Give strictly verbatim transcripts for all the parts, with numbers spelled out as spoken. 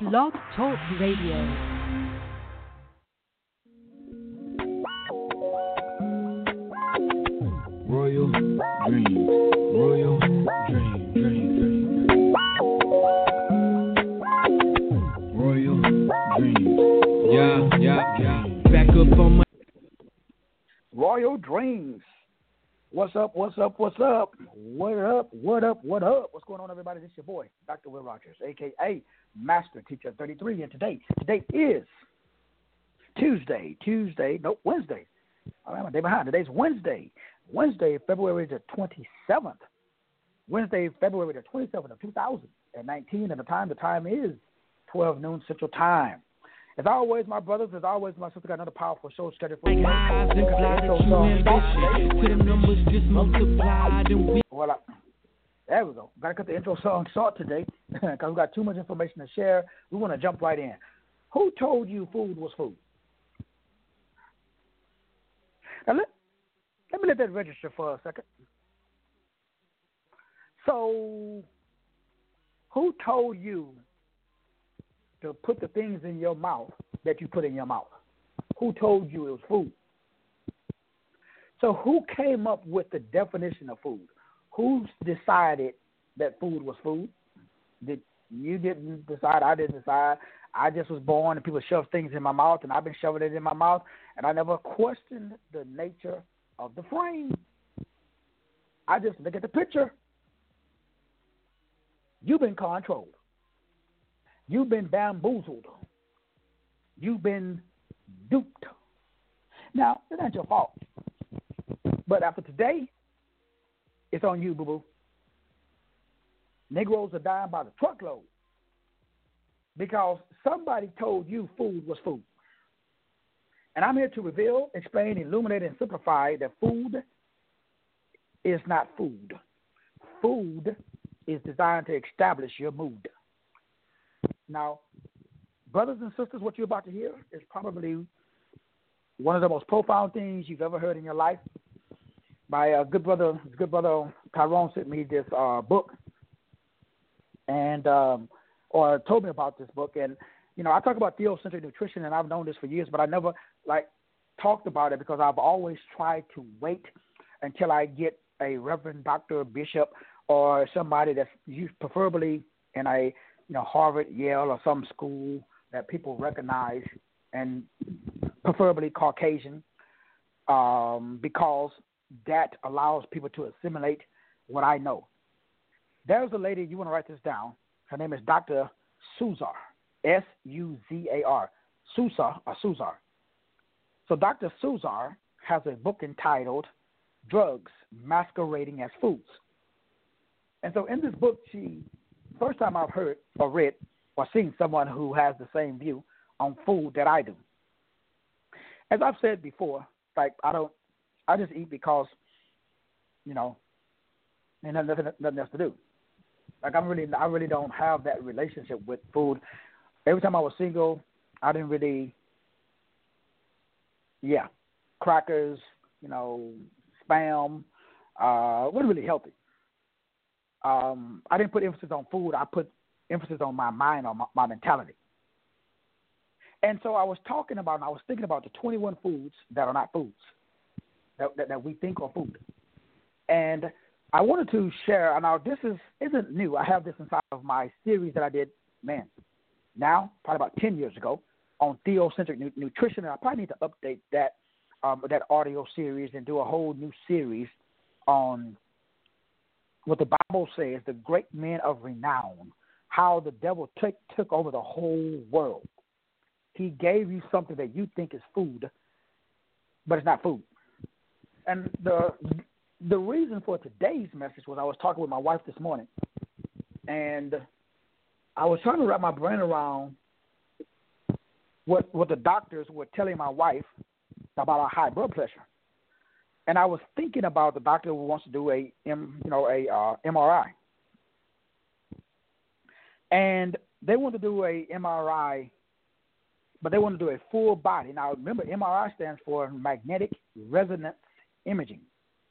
Blog Talk Radio. Royal Dreams, Royal Dream, Dream, Dream. Royal Dreams, yeah, yeah, yeah. Back up on my Royal Dreams. What's up? What's up? What's up? What up? What up? What up? What's going on, everybody? This is your boy, Doctor Will Rogers, aka Master Teacher thirty-three, and today, today is Tuesday, Tuesday, no Wednesday. I'm a day behind. Today's Wednesday, Wednesday, February the twenty-seventh. Wednesday, February the twenty-seventh of two thousand nineteen, and the time, the time is twelve noon Central Time. As always, my brothers, as always, my sister got another powerful show scheduled for you. Well, I, there we go. Got to cut the intro song short today because we got too much information to share. We want to jump right in. Who told you food was food? Now, let, let me let that register for a second. So, who told you to put the things in your mouth that you put in your mouth? Who told you it was food? So who came up with the definition of food? Who decided that food was food? Did you didn't decide, I didn't decide. I just was born and people shoved things in my mouth and I've been shoving it in my mouth and I never questioned the nature of the frame. I just look at the picture. You've been controlled. You've been bamboozled. You've been duped. Now, it's not your fault. But after today, it's on you, boo-boo. Negroes are dying by the truckload because somebody told you food was food. And I'm here to reveal, explain, illuminate, and simplify that food is not food. Food is designed to establish your mood. Now, brothers and sisters, what you're about to hear is probably one of the most profound things you've ever heard in your life. My uh, good brother, his good brother Tyrone sent me this uh, book, and um, or told me about this book. And you know, I talk about theocentric nutrition, and I've known this for years, but I never like talked about it because I've always tried to wait until I get a reverend, doctor, bishop, or somebody that's used, preferably in a you know, Harvard, Yale, or some school that people recognize, and preferably Caucasian, um, because that allows people to assimilate what I know. There's a lady, you want to write this down. Her name is Doctor Suzar, S U Z A R, Susar, or Suzar. So Doctor Suzar has a book entitled Drugs Masquerading as Foods. And so in this book, she first time I've heard or read or seen someone who has the same view on food that I do. As I've said before, like I don't, I just eat because, you know, and nothing, nothing else to do. Like I'm really, I really don't have that relationship with food. Every time I was single, I didn't really, yeah, crackers, you know, Spam, uh, wasn't really healthy. Um, I didn't put emphasis on food. I put emphasis on my mind, on my, my mentality. And so I was talking about, and I was thinking about the twenty-one foods that are not foods, that, that, that we think are food. And I wanted to share, and now this is, isn't new. I have this inside of my series that I did, man, now, probably about ten years ago, on theocentric nu- nutrition. And I probably need to update that, um, that audio series and do a whole new series on what the Bible says, the great men of renown, how the devil took took over the whole world. He gave you something that you think is food, but it's not food. And the the reason for today's message was I was talking with my wife this morning, and I was trying to wrap my brain around what what the doctors were telling my wife about our high blood pressure. And I was thinking about the doctor who wants to do a, you know, a uh, M R I, and they want to do a M R I, but they want to do a full body. Now, remember, M R I stands for magnetic resonance imaging.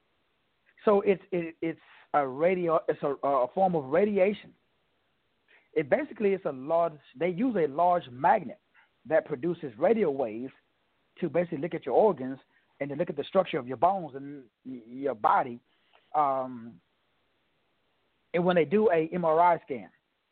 So it's it, it's a radio, it's a, a form of radiation, It basically is a large. They use a large magnet that produces radio waves to basically look at your organs and to look at the structure of your bones and your body. Um, and when they do a M R I scan,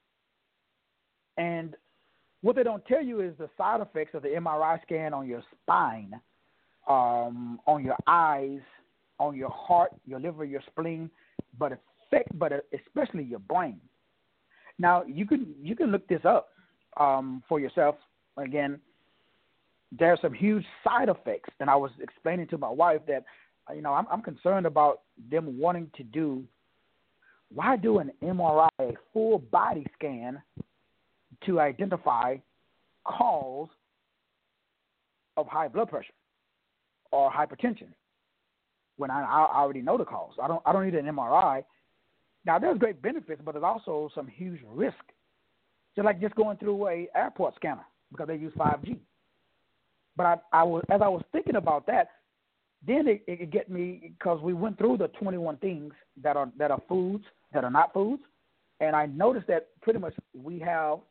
and what they don't tell you is the side effects of the M R I scan on your spine, um, on your eyes, on your heart, your liver, your spleen, but affect, but especially your brain. Now you can you can look this up um, for yourself. Again, there are some huge side effects, and I was explaining to my wife that you know I'm, I'm concerned about them wanting to do. Why do an M R I, a full body scan, to identify cause of high blood pressure or hypertension when I, I already know the cause? I don't I don't need an M R I. Now, there's great benefits, but there's also some huge risk. Just like just going through a airport scanner because they use five G. But I, I was, as I was thinking about that, then it, it could get me because we went through the twenty-one things that are that are foods, that are not foods, and I noticed that pretty much we have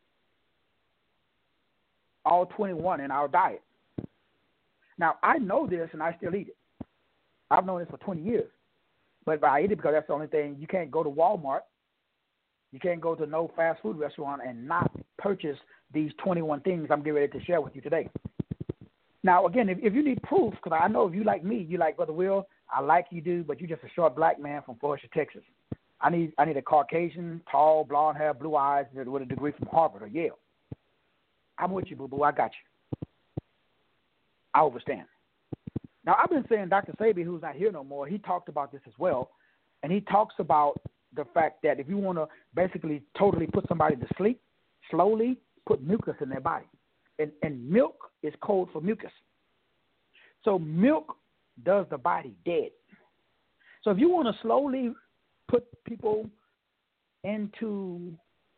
all twenty-one in our diet. Now, I know this, and I still eat it. I've known this for twenty years. But I eat it because that's the only thing. You can't go to Walmart. You can't go to no fast food restaurant and not purchase these twenty-one things I'm getting ready to share with you today. Now, again, if, if you need proof, because I know if you like me, you like Brother Will, I like you do, but you're just a short black man from Florida, Texas. I need I need a Caucasian, tall, blonde hair, blue eyes, with a degree from Harvard or Yale. I'm with you, boo-boo. I got you. I understand. Now, I've been saying Doctor Sebi, who's not here no more, he talked about this as well, and he talks about the fact that if you want to basically totally put somebody to sleep, slowly put mucus in their body. And, and milk is code for mucus. So milk does the body dead. So if you want to slowly put people into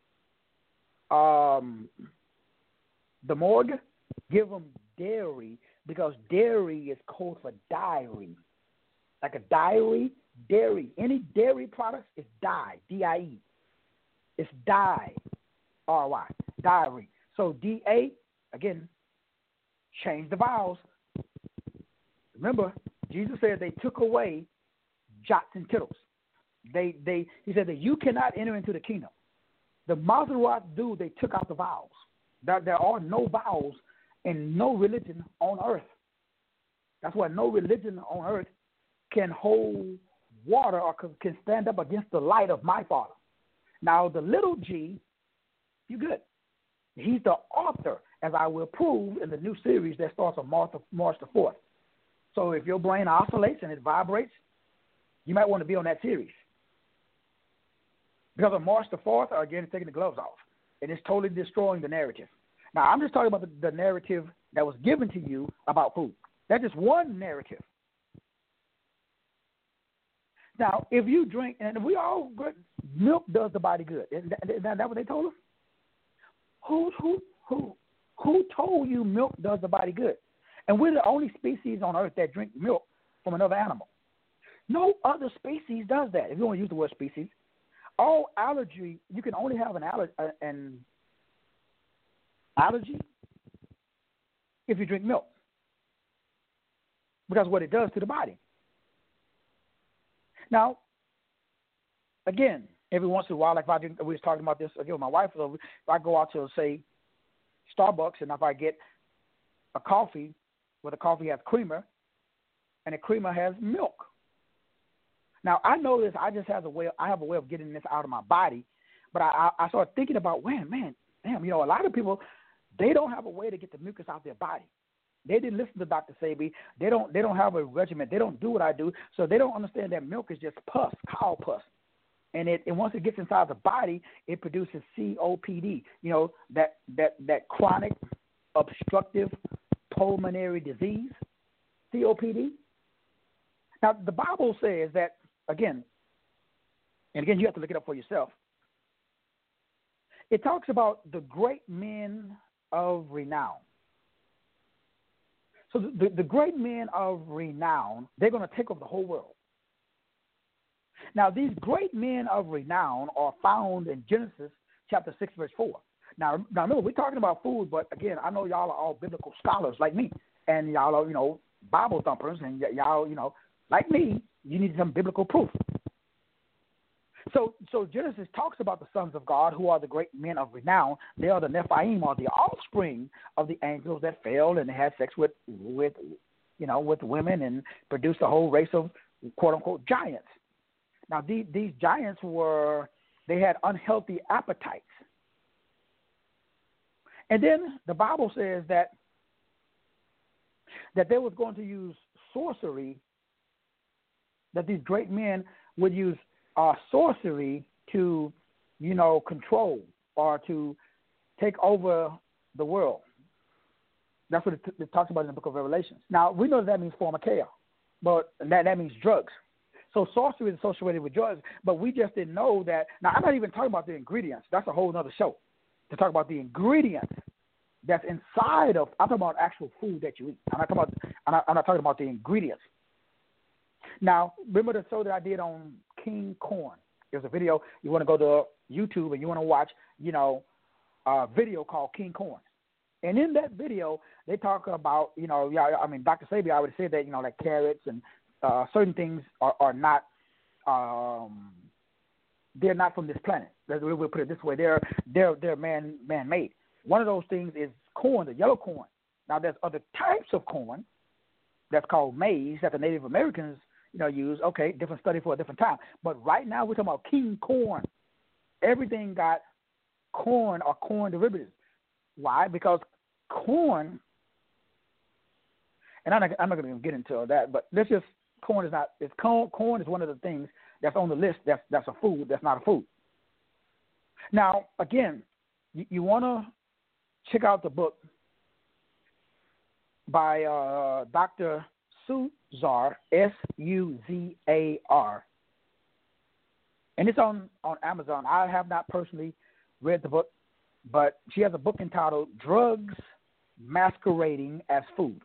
um, the morgue, give them dairy, because dairy is code for diary. Like a diary, dairy. Any dairy products is dye, D I E. It's dye, R Y, diary. So D A, again, change the vowels. Remember, Jesus said they took away jots and tittles. They, they, he said that you cannot enter into the kingdom. The Maserat do, they took out the vowels. There, there are no vowels in no religion on earth. That's why no religion on earth can hold water or can stand up against the light of my Father. Now, the little g, you good. He's the author, as I will prove in the new series that starts on March, March the fourth. So if your brain oscillates and it vibrates, you might want to be on that series. Because on March the fourth, again, it's taking the gloves off. And it's totally destroying the narrative. Now, I'm just talking about the, the narrative that was given to you about food. That's just one narrative. Now, if you drink, and we all, milk does the body good. Isn't that, isn't that what they told us? Who, who, who, who told you milk does the body good? And we're the only species on earth that drink milk from another animal. No other species does that. If you want to use the word species, all allergy, you can only have an, aller, uh, an allergy if you drink milk, because what it does to the body. Now, again, every once in a while, like if I drink, we was talking about this again with my wife. So if I go out to, say, Starbucks, and if I get a coffee where the coffee has creamer and the creamer has milk. Now, I know this. I just have a way. I have a way of getting this out of my body, but I, I, I started thinking about, man, man, damn, you know, a lot of people, they don't have a way to get the mucus out their body. They didn't listen to Doctor Sebi. They don't. They don't have a regimen. They don't do what I do, so they don't understand that milk is just pus, cow pus, and it. And once it gets inside the body, it produces C O P D. You know, that that that chronic obstructive pulmonary disease, C O P D. Now, the Bible says that, again, and again, you have to look it up for yourself. It talks about the great men of renown. So the, the great men of renown, they're going to take over the whole world. Now, these great men of renown are found in Genesis chapter six, verse four. Now, now remember, we're talking about food, but again, I know y'all are all biblical scholars like me, and y'all are, you know, Bible thumpers, and y- y'all, you know, like me, you need some biblical proof. So, so Genesis talks about the sons of God, who are the great men of renown. They are the Nephilim, or the offspring of the angels that fell and had sex with, with, you know, with women and produced a whole race of quote unquote giants. Now, these, these giants were, they had unhealthy appetites. And then the Bible says that that they was going to use sorcery, that these great men would use uh, sorcery to, you know, control or to take over the world. That's what it, t- it talks about in the book of Revelations. Now, we know that, that means pharmakeia, but that, that means drugs. So sorcery is associated with drugs, but we just didn't know that. Now, I'm not even talking about the ingredients. That's a whole other show, to talk about the ingredients that's inside of, I'm talking about actual food that you eat. I'm not talking about, I'm not, I'm not talking about the ingredients. Now, remember the show that I did on King Corn? There's a video, you want to go to YouTube and you want to watch, you know, a video called King Corn. And in that video, they talk about, you know, yeah, I mean, Doctor Sabi already said that, you know, like carrots and uh, certain things are, are not, um, they're not from this planet. We'll put it this way. They're, they're, they're man, man-made. One of those things is corn, the yellow corn. Now, there's other types of corn that's called maize that the Native Americans, you know, use. Okay, different study for a different time. But right now we're talking about king corn. Everything got corn or corn derivatives. Why? Because corn, and I'm not, I'm not going to get into all that, but let's just, corn is not, it's corn, corn is one of the things that's on the list that's, that's a food, that's not a food. Now, again, you, you want to check out the book by uh, Doctor Suzar, S U Z A R. And it's on, on Amazon. I have not personally read the book, but she has a book entitled Drugs Masquerading as Food.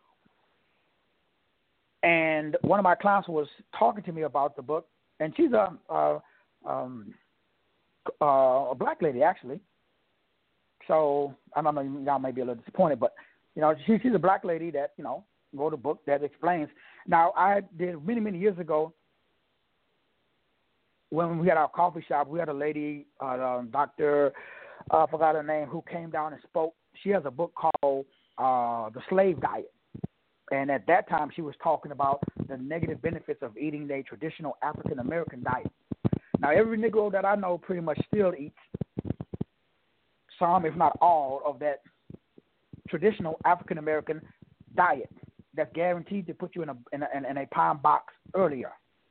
And one of my clients was talking to me about the book, and she's a, a, um, uh, a black lady, actually. So I don't know, y'all may be a little disappointed, but, you know, she, she's a black lady that, you know, wrote a book that explains. Now, I did many, many years ago, when we had our coffee shop, we had a lady, uh, Doctor Uh, I forgot her name, who came down and spoke. She has a book called uh, The Slave Diet. And at that time, she was talking about the negative benefits of eating a traditional African-American diet. Now, every Negro that I know pretty much still eats some, if not all, of that traditional African-American diet that's guaranteed to put you in a, in a, in a pine box earlier.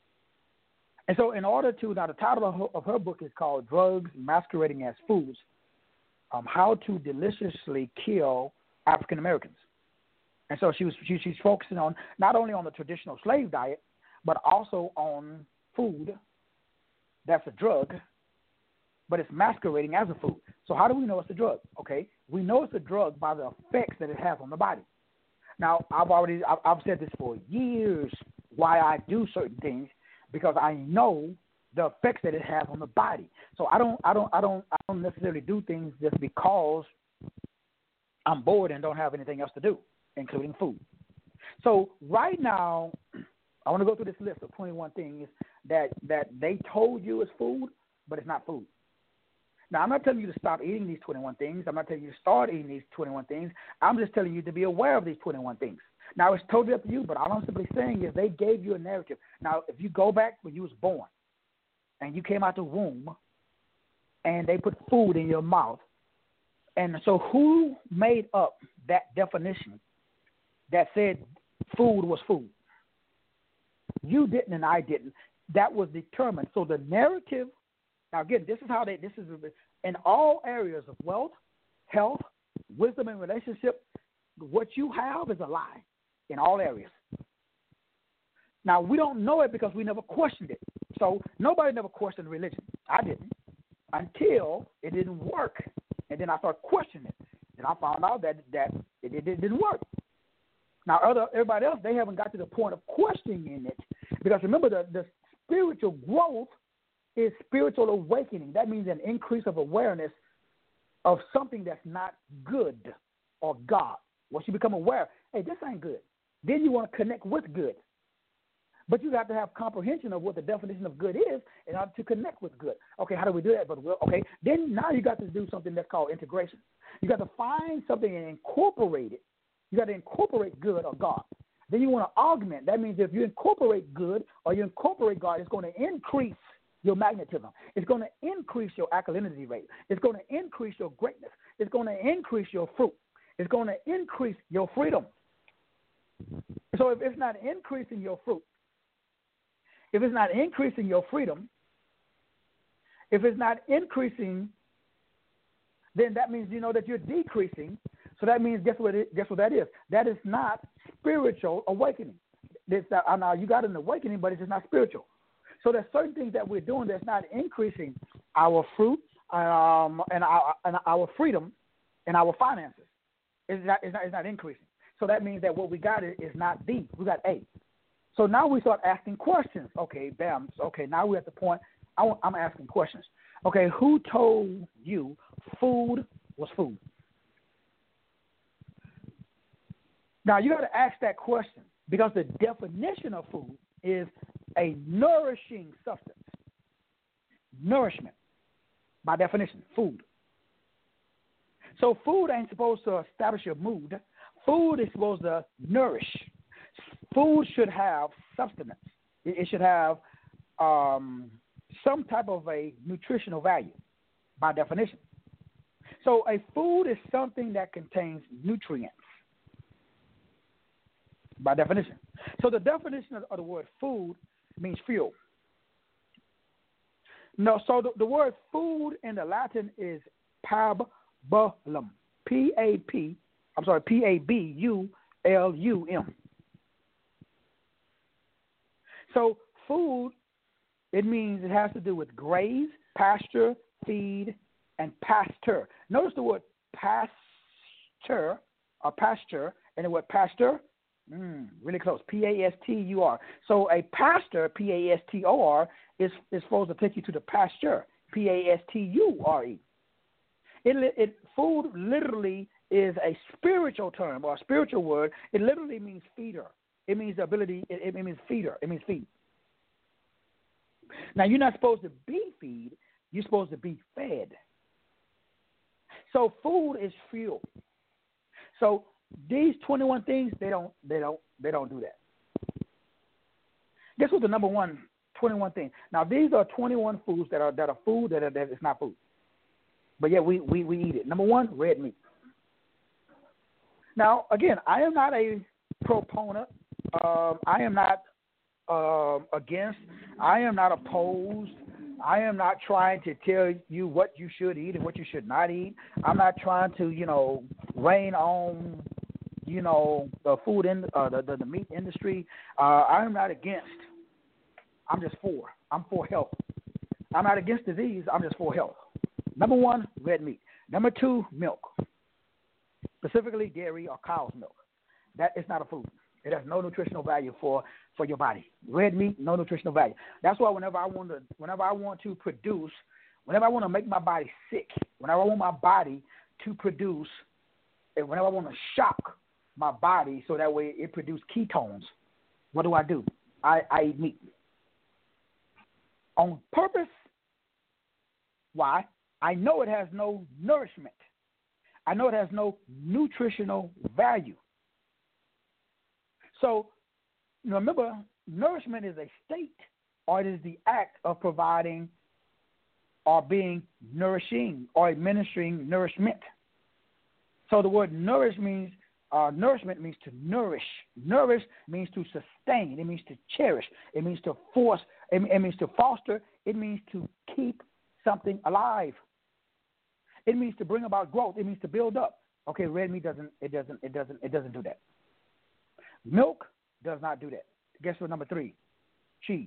And so in order to, now the title of her, of her book is called Drugs Masquerading as Foods, um, How to Deliciously Kill African Americans. And so she was she, she's focusing on not only on the traditional slave diet, but also on food that's a drug, but it's masquerading as a food. So how do we know it's a drug? Okay, we know it's a drug by the effects that it has on the body. Now, I've already I've, I've said this for years, why I do certain things, because I know the effects that it has on the body. So I don't I don't I don't I don't necessarily do things just because I'm bored and don't have anything else to do, including food. So right now, I want to go through this list of twenty-one things that, that they told you is food, but it's not food. Now, I'm not telling you to stop eating these twenty-one things. I'm not telling you to start eating these twenty-one things. I'm just telling you to be aware of these twenty-one things. Now, it's totally up to you, but all I'm simply saying is they gave you a narrative. Now, if you go back when you was born and you came out the womb and they put food in your mouth, and so who made up that definition that said food was food? You didn't and I didn't. That was determined. So the narrative, now again, this is how they, this is in all areas of wealth, health, wisdom, and relationship, what you have is a lie in all areas. Now, we don't know it because we never questioned it. So nobody never questioned religion. I didn't until it didn't work. And then I started questioning it. And I found out that, that it, it, it didn't work. Now, other everybody else, they haven't got to the point of questioning it. Because remember, the, the spiritual growth is spiritual awakening. That means an increase of awareness of something that's not good or God. Once you become aware, hey, this ain't good, then you want to connect with good. But you have to have comprehension of what the definition of good is in order to connect with good. Okay, how do we do that? But well, okay, then now you got to do something that's called integration. You got to find something and incorporate it. You got to incorporate good or God. Then you want to augment. That means if you incorporate good or you incorporate God, it's going to increase your magnetism. It's going to increase your alkalinity rate. It's going to increase your greatness. It's going to increase your fruit. It's going to increase your freedom. So if it's not increasing your fruit, if it's not increasing your freedom, if it's not increasing, then that means you know that you're decreasing. So that means guess what? It, guess what that is? That is not spiritual awakening. This, uh, now you got an awakening, but it's just not spiritual. So there's certain things that we're doing that's not increasing our fruit um, and our and our freedom and our finances. It's not, it's not. It's not increasing. So that means that what we got is not B. We got A. So now we start asking questions. Okay, bam. Okay, now we're at the point I want, I'm asking questions. Okay, who told you food was food? Now you got to ask that question because the definition of food is a nourishing substance. Nourishment, by definition, food. So food ain't supposed to establish your mood. Food is supposed to nourish. Food should have substance. It should have um, some type of a nutritional value, by definition. So a food is something that contains nutrients, by definition. So the definition of, of the word food means fuel. No, so the, the word food in the Latin is pabulum, P A P, I'm sorry, P A B U L U M. So food, it means it has to do with graze, pasture, feed, and pasture. Notice the word pasture or pasture and the word pasture, mm, really close, P A S T U R. So a pasture, P A S T O R, is, is supposed to take you to the pasture, P A S T U R E. It, it, food literally is a spiritual term or a spiritual word. It literally means feeder. It means the ability, it, it means feeder. It means feed. Now, you're not supposed to be feed. You're supposed to be fed. So food is fuel. So these twenty-one things, they don't, they don't, they don't do that. This was the number one, twenty-one thing. Now, these are twenty-one foods that are that are food that are that is not food. But yeah, we, we, we eat it. Number one, red meat. Now, again, I am not a proponent. Um, I am not um, against. I am not opposed. I am not trying to tell you what you should eat and what you should not eat. I'm not trying to, you know, rain on, you know, the food in uh, the, the the meat industry. Uh, I am not against. I'm just for. I'm for health. I'm not against disease. I'm just for health. Number one, red meat. Number two, milk. Specifically, dairy or cow's milk. That is not a food. It has no nutritional value for, for your body. Red meat, no nutritional value. That's why whenever I want to, whenever I want to produce, whenever I want to make my body sick, whenever I want my body to produce, and whenever I want to shock my body so that way it produces ketones, what do I do? I, I eat meat. On purpose. Why? I know it has no nourishment. I know it has no nutritional value. So, you know, remember, nourishment is a state, or it is the act of providing or being nourishing or administering nourishment. So the word nourish means, uh, nourishment means to nourish. Nourish means to sustain. It means to cherish. It means to force. It, it means to foster. It means to keep something alive. It means to bring about growth. It means to build up. Okay, red meat doesn't. It doesn't. It doesn't. It doesn't do that. Milk does not do that. Guess what? Number three, cheese.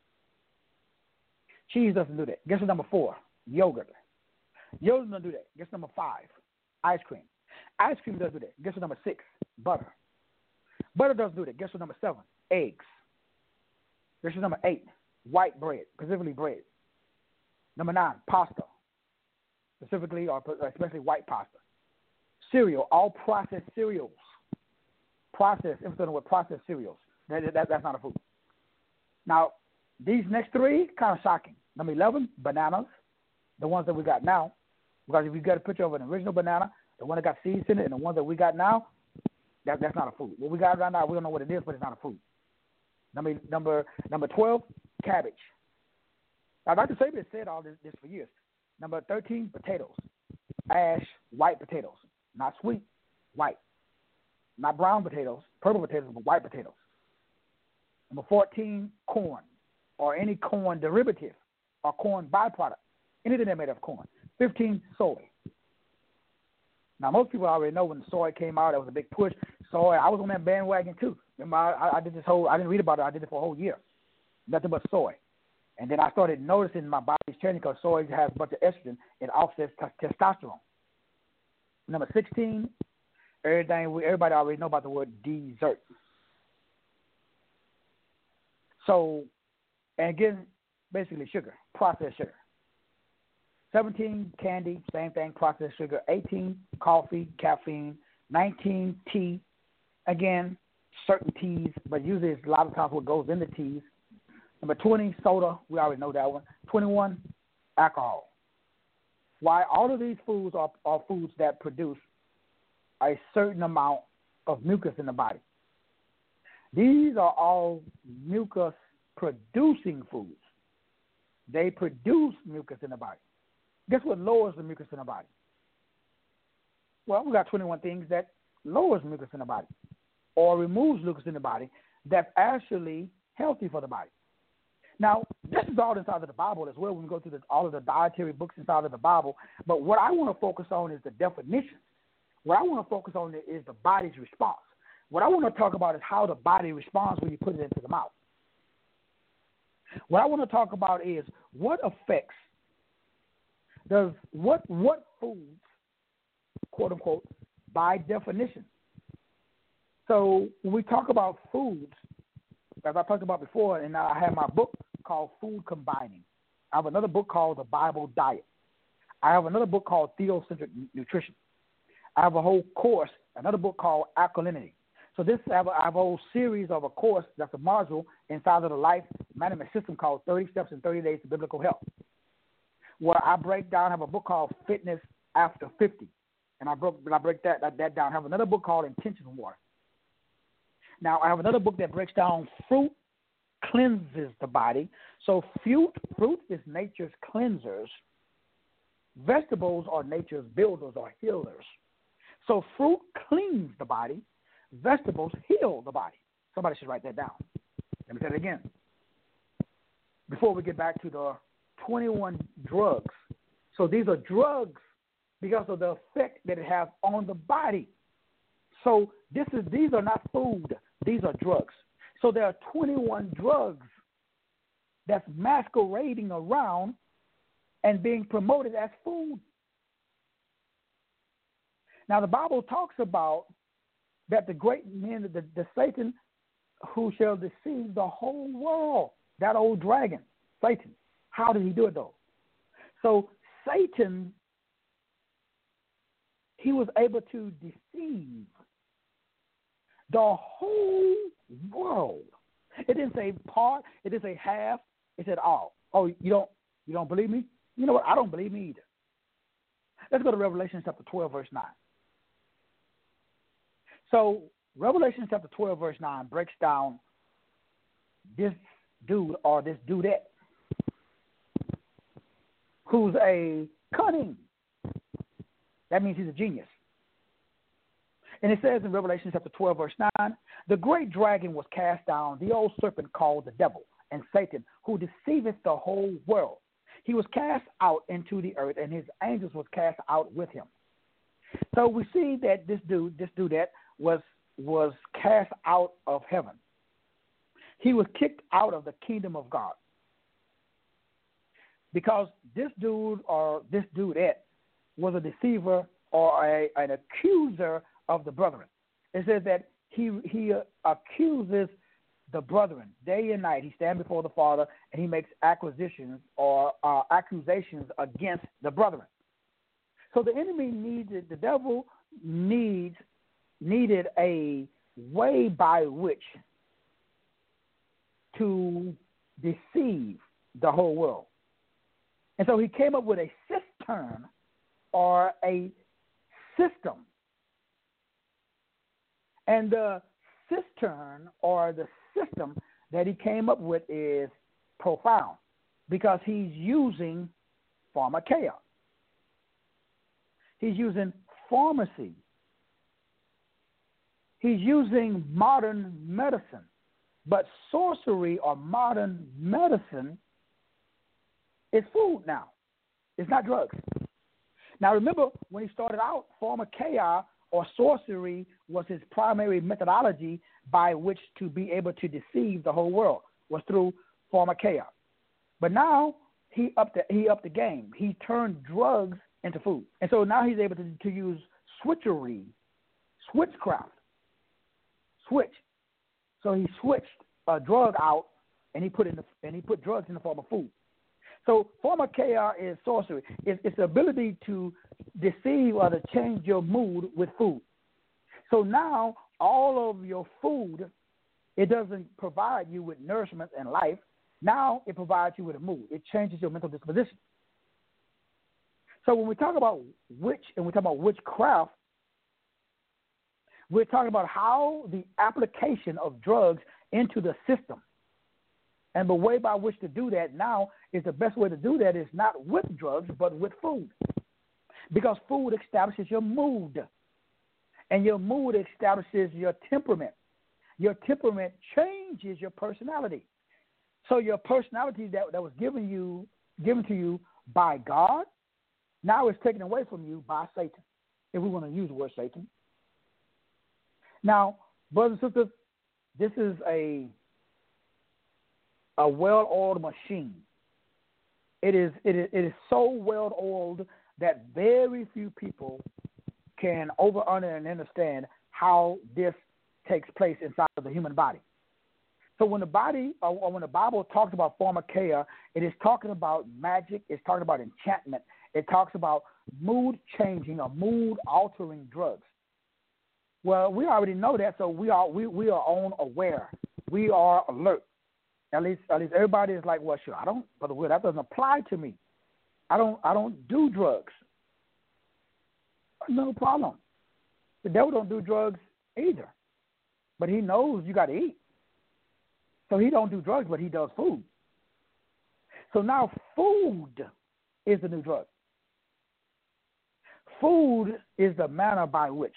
Cheese doesn't do that. Guess what? Number four, yogurt. Yogurt doesn't do that. Guess number five, ice cream. Ice cream doesn't do that. Guess what? Number six, butter. Butter doesn't do that. Guess what? Number seven, eggs. Guess what? Number eight, white bread, specifically bread. Number nine, pasta. specifically or especially white pasta. Cereal, all processed cereals. Processed, emphasis on the word processed cereals. That, that, that's not a food. Now, these next three, kind of shocking. Number eleven, bananas, the ones that we got now. Because if you got a picture of an original banana, the one that got seeds in it, and the one that we got now, that, that's not a food. What we got right now, we don't know what it is, but it's not a food. Number number number twelve, cabbage. Now, Doctor Saban said all this, this for years. Number thirteen, potatoes. Ash, white potatoes. Not sweet, white. Not brown potatoes, purple potatoes, but white potatoes. Number fourteen, corn, or any corn derivative, or corn byproduct. Anything that made of corn. fifteen, soy. Now, most people already know when soy came out, that was a big push. Soy, I was on that bandwagon too. Remember, I, I did this whole, I didn't read about it, I did it for a whole year. Nothing but soy. And then I started noticing my body's changing because soy has a bunch of estrogen. It offsets t- testosterone. Number sixteen, everything we, everybody already know about the word dessert. So, and again, basically sugar, processed sugar. seventeen, candy, same thing, processed sugar. eighteen, coffee, caffeine. nineteen, tea. Again, certain teas, but usually it's a lot of times what goes in the teas. Number twenty, soda. We already know that one. twenty-one, alcohol. Why? All of these foods are, are foods that produce a certain amount of mucus in the body. These are all mucus-producing foods. They produce mucus in the body. Guess what lowers the mucus in the body? Well, we got twenty-one things that lowers mucus in the body or removes mucus in the body that's actually healthy for the body. Now, this is all inside of the Bible as well when we go through the, all of the dietary books inside of the Bible. But what I want to focus on is the definitions. What I want to focus on is the body's response. What I want to talk about is how the body responds when you put it into the mouth. What I want to talk about is what effects does what what foods, quote unquote, by definition. So when we talk about foods, as I talked about before, and I have my book called Food Combining. I have another book called The Bible Diet. I have another book called Theocentric Nutrition. I have a whole course, another book called Alkalinity. So this I have, a, I have a whole series of a course that's a module inside of the life management system called thirty Steps in thirty Days to Biblical Health, where I break down. I have a book called Fitness After fifty, and I broke I break that, that that down. I have another book called Intentional Water. Now I have another book that breaks down fruit cleanses the body. So fruit fruit is nature's cleansers. Vegetables are nature's builders or healers. So fruit cleans the body. Vegetables heal the body. Somebody should write that down. Let me say it again. Before we get back to the twenty-one drugs. So these are drugs because of the effect that it has on the body. So this is these are not food. These are drugs. So there are twenty-one drugs that's masquerading around and being promoted as food. Now the Bible talks about that the great men, the, the Satan who shall deceive the whole world, that old dragon, Satan. How did he do it though? So Satan, he was able to deceive the whole world. It didn't say part, it didn't say half, it said all. Oh, you don't you don't believe me? You know what? I don't believe me either. Let's go to Revelation chapter twelve, verse nine. So Revelation chapter twelve, verse nine breaks down this dude or this dudette who's a cunning. That means he's a genius. And it says in Revelation chapter twelve, verse nine, the great dragon was cast down, the old serpent called the devil and Satan, who deceiveth the whole world. He was cast out into the earth, and his angels was cast out with him. So we see that this dude, this dudette, was was cast out of heaven. He was kicked out of the kingdom of God. Because this dude or this dudette was a deceiver or a, an accuser of the brethren. It says that he he uh, accuses the brethren day and night. He stands before the Father and he makes acquisitions or uh, accusations against the brethren. So the enemy needed, the devil needs, needed a way by which to deceive the whole world. And so he came up with a cistern or a system. And the cistern or the system that he came up with is profound because he's using pharmakeia. He's using pharmacy. He's using modern medicine. But sorcery or modern medicine is food now. It's not drugs. Now remember, when he started out, pharmakeia or sorcery was his primary methodology by which to be able to deceive the whole world, was through pharmakeia. But now he upped the, he upped the game. He turned drugs into food. And so now he's able to, to use switchery, switchcraft, switch. So he switched a drug out and he put in the, and he put drugs in the form of food. So pharmakeia is sorcery. It's, it's the ability to deceive or to change your mood with food. So now all of your food, it doesn't provide you with nourishment and life. Now it provides you with a mood. It changes your mental disposition. So when we talk about witch and we talk about witchcraft, we're talking about how the application of drugs into the system. And the way by which to do that now is the best way to do that is not with drugs, but with food. Because food establishes your mood. And your mood establishes your temperament. Your temperament changes your personality. So your personality that, that was given you, given to you by God, now is taken away from you by Satan, if we want to use the word Satan. Now, brothers and sisters, this is a a well-oiled machine. It is, it is it is so well-oiled that very few people can over and understand how this takes place inside of the human body. So when the body, or, or when the Bible talks about pharmakeia, it is talking about magic. It's talking about enchantment. It talks about mood-changing or mood-altering drugs. Well, we already know that, so we are we, we are on aware. We are alert. At least at least everybody is like, well, sure, I don't, Brother Will, that doesn't apply to me. I don't I don't do drugs. No problem. The devil don't do drugs either, but he knows you got to eat. So he don't do drugs, but he does food. So now food is the new drug. Food is the manner by which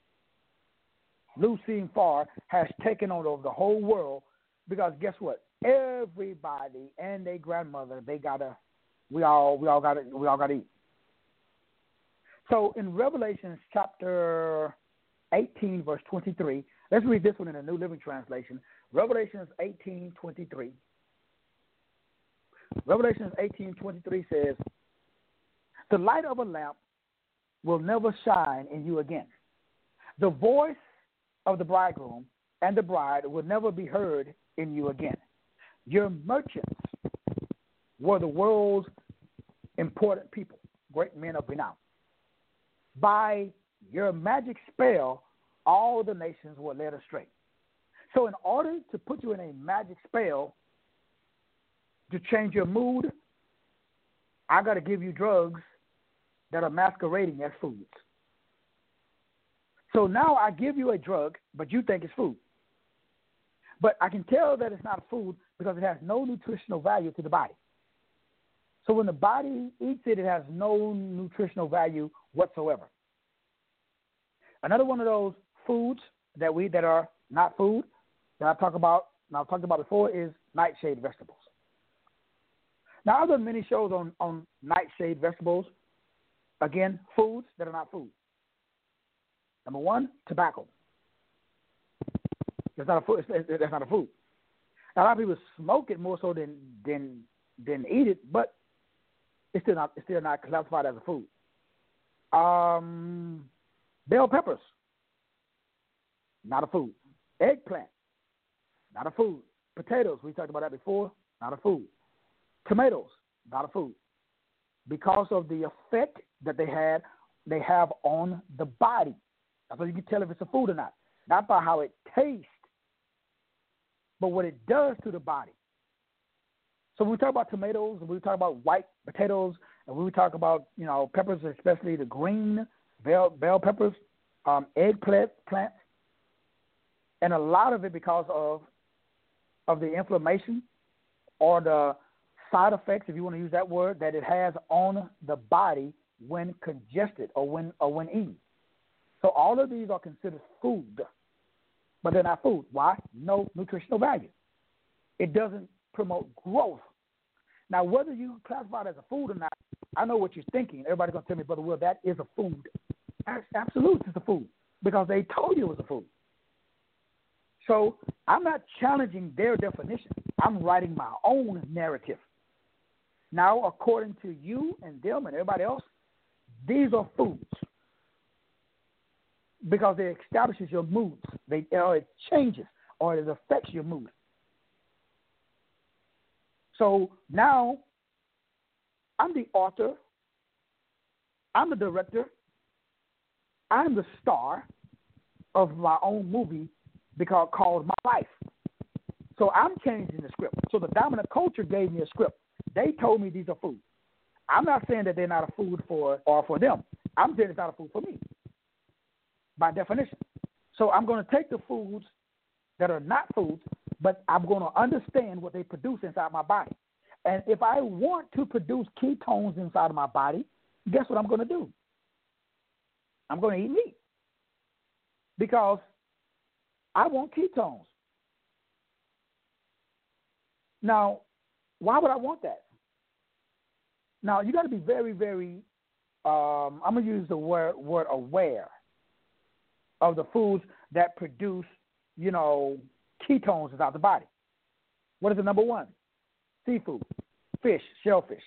Lucien Farr has taken over the whole world, because guess what? Everybody and their grandmother, they gotta, we all, we all gotta, we all gotta eat. So in Revelation chapter eighteen, verse twenty-three, let's read this one in the New Living Translation. Revelation eighteen twenty-three. Revelation eighteen twenty-three says, "The light of a lamp will never shine in you again. The voice of the bridegroom and the bride will never be heard in you again. Your merchants were the world's important people, great men of renown. By your magic spell, all the nations were led astray." So in order to put you in a magic spell to change your mood, I got to give you drugs that are masquerading as foods. So now I give you a drug, but you think it's food. But I can tell that it's not food because it has no nutritional value to the body. So when the body eats it, it has no nutritional value whatsoever. Another one of those foods that we that are not food that I talk about, and I've talked about before, is nightshade vegetables. Now I've done many shows on, on nightshade vegetables. Again, foods that are not food. Number one, tobacco. It's not a food. It's, it's, that's not a food. Now, a lot of people smoke it more so than than than eat it, but it's still not it's still not classified as a food. Um, bell peppers, not a food. Eggplant, not a food. Potatoes, we talked about that before, not a food. Tomatoes, not a food, because of the effect that they had they have on the body. That's how you can tell if it's a food or not. Not by how it tastes, but what it does to the body. So when we talk about tomatoes, when we talk about white potatoes, and when we talk about, you know, peppers, especially the green bell, bell peppers, um, eggplant plants, and a lot of it because of of the inflammation or the side effects, if you want to use that word, that it has on the body when congested or when or when eaten. So all of these are considered food, but they're not food. Why? No nutritional value. It doesn't promote growth. Now, whether you classify it as a food or not, I know what you're thinking. Everybody's going to tell me, Brother Will, that is a food. Absolutely, it's a food because they told you it was a food. So I'm not challenging their definition. I'm writing my own narrative. Now, according to you and them and everybody else, these are foods because it establishes your moods. They, or it changes or it affects your mood. So now I'm the author. I'm the director. I'm the star of my own movie because called My Life. So I'm changing the script. So the dominant culture gave me a script. They told me these are food. I'm not saying that they're not a food for or for them. I'm saying it's not a food for me by definition. So I'm going to take the foods that are not foods, but I'm going to understand what they produce inside my body. And if I want to produce ketones inside of my body, guess what I'm going to do? I'm going to eat meat because I want ketones. Now, why would I want that? Now, you got to be very, very, um, I'm going to use the word, word aware of the foods that produce, you know, ketones inside the body. What is the number one? Seafood, fish, shellfish.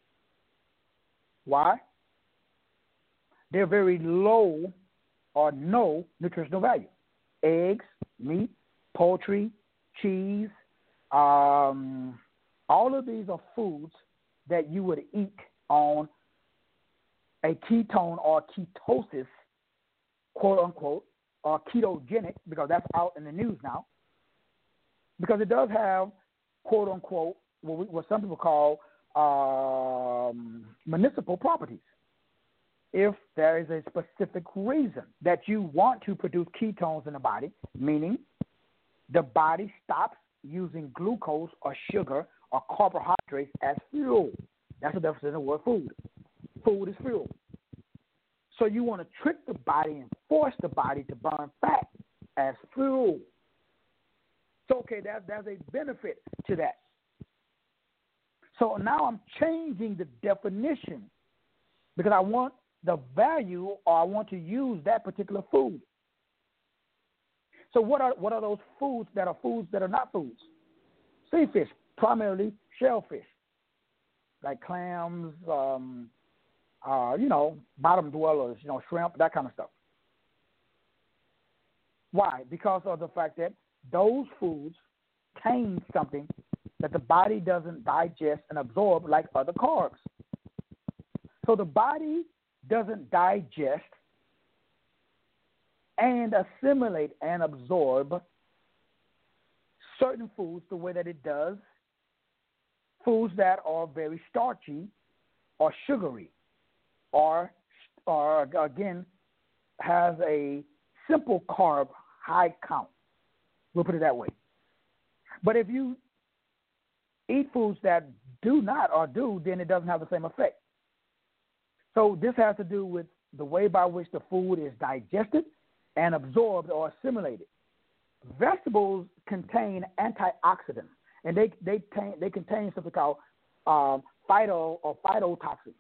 Why? They're very low or no nutritional value. Eggs, meat, poultry, cheese, um, all of these are foods that you would eat on a ketone or ketosis, quote unquote, or ketogenic, because that's out in the news now, because it does have, quote unquote, what, we, what some people call um, municipal properties. If there is a specific reason that you want to produce ketones in the body, meaning the body stops using glucose or sugar or carbohydrates as fuel. That's the definition of the word food. Food is fuel. So you want to trick the body and force the body to burn fat as fuel. So, okay, that, there's a benefit to that. So now I'm changing the definition because I want the value or I want to use that particular food. So what are what are those foods that are foods that are not foods? Sea fish, primarily shellfish, like clams, um, uh, you know, bottom dwellers, you know, shrimp, that kind of stuff. Why? Because of the fact that those foods contain something that the body doesn't digest and absorb like other carbs. So the body doesn't digest and assimilate and absorb certain foods the way that it does foods that are very starchy or sugary or, or again, has a simple carb high count. We'll put it that way. But if you eat foods that do not or do, then it doesn't have the same effect. So this has to do with the way by which the food is digested and absorbed or assimilated. Vegetables contain antioxidants, and they they, contain, they contain something called um, phyto or phytotoxins.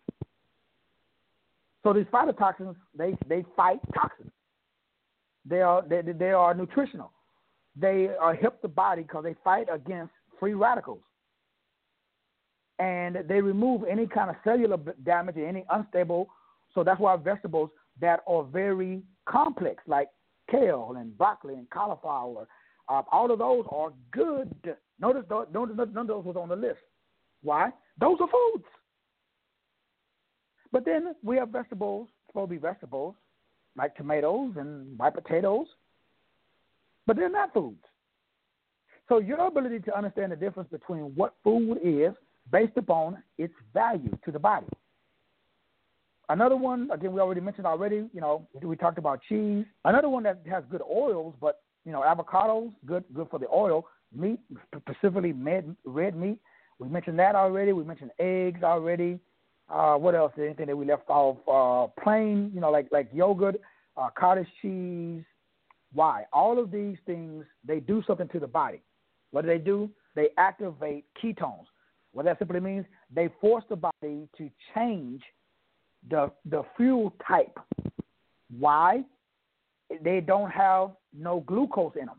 So these phytotoxins, they, they fight toxins. They are they, they are nutritional. They are help the body because they fight against free radicals. And they remove any kind of cellular damage or any unstable. So that's why vegetables that are very complex, like kale and broccoli and cauliflower, uh, all of those are good. Notice none of those was on the list. Why? Those are foods. But then we have vegetables, supposed to be vegetables, like tomatoes and white potatoes, but they're not foods. So your ability to understand the difference between what food is based upon its value to the body. Another one, again, we already mentioned already, you know, we talked about cheese. Another one that has good oils, but, you know, avocados, good good for the oil. Meat, specifically med, red meat. We mentioned that already. We mentioned eggs already. Uh, what else? Anything that we left off? Uh, plain, you know, like like yogurt, uh, cottage cheese. Why? All of these things, they do something to the body. What do they do? They activate ketones. What that simply means, they force the body to change the the fuel type. Why? They don't have no glucose in them.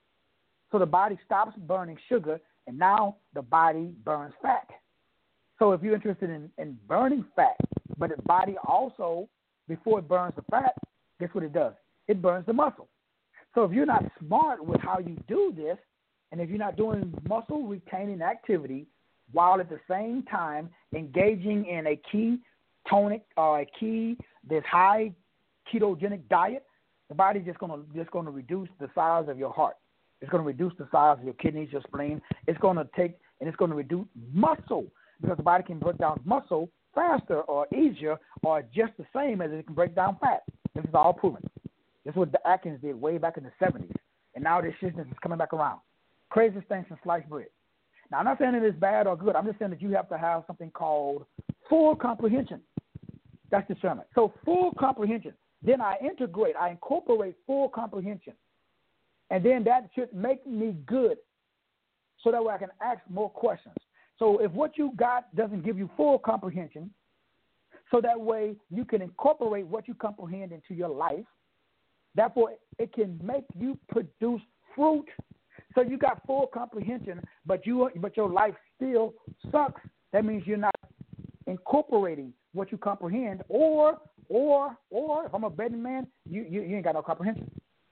So the body stops burning sugar, and now the body burns fat. So if you're interested in, in burning fat, but the body also, before it burns the fat, guess what it does? It burns the muscle. So if you're not smart with how you do this, and if you're not doing muscle retaining activity while at the same time engaging in a ketonic or a key, this high ketogenic diet, the body's just gonna just gonna reduce the size of your heart. It's going to reduce the size of your kidneys, your spleen. It's going to take, and it's going to reduce muscle because the body can break down muscle faster or easier or just the same as it can break down fat. This is all proven. This is what the Atkins did way back in the seventies. And now this shit is coming back around. Craziest thing since sliced bread. Now, I'm not saying that it's bad or good. I'm just saying that you have to have something called full comprehension. That's the sermon. So full comprehension. Then I integrate, I incorporate full comprehension. And then that should make me good so that way I can ask more questions. So if what you got doesn't give you full comprehension, so that way you can incorporate what you comprehend into your life, therefore it can make you produce fruit. So you got full comprehension, but you but your life still sucks. That means you're not incorporating what you comprehend, or or or if I'm a betting man, you, you, you ain't got no comprehension.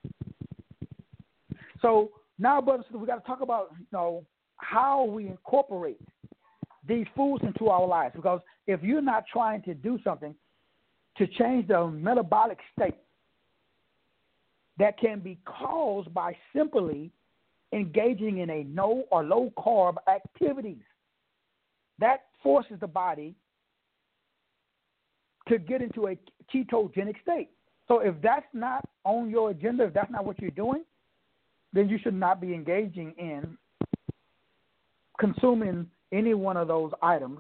So now, brothers, we got to talk about, you know, how we incorporate these foods into our lives. Because if you're not trying to do something to change the metabolic state that can be caused by simply engaging in a no or low carb activities, that forces the body to get into a ketogenic state. So if that's not on your agenda, if that's not what you're doing, then you should not be engaging in consuming any one of those items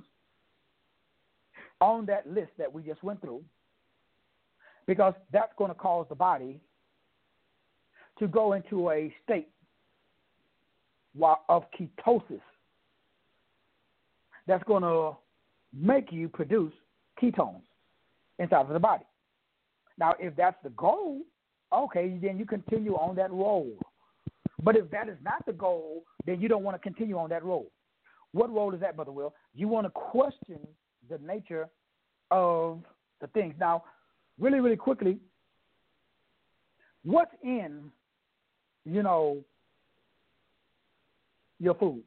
on that list that we just went through, because that's going to cause the body to go into a state of ketosis that's going to make you produce ketones inside of the body. Now, if that's the goal, okay, then you continue on that road. But if that is not the goal, then you don't want to continue on that road. What road is that, Brother Will? You want to question the nature of the things. Now, really, really quickly, what's in, you know, your food?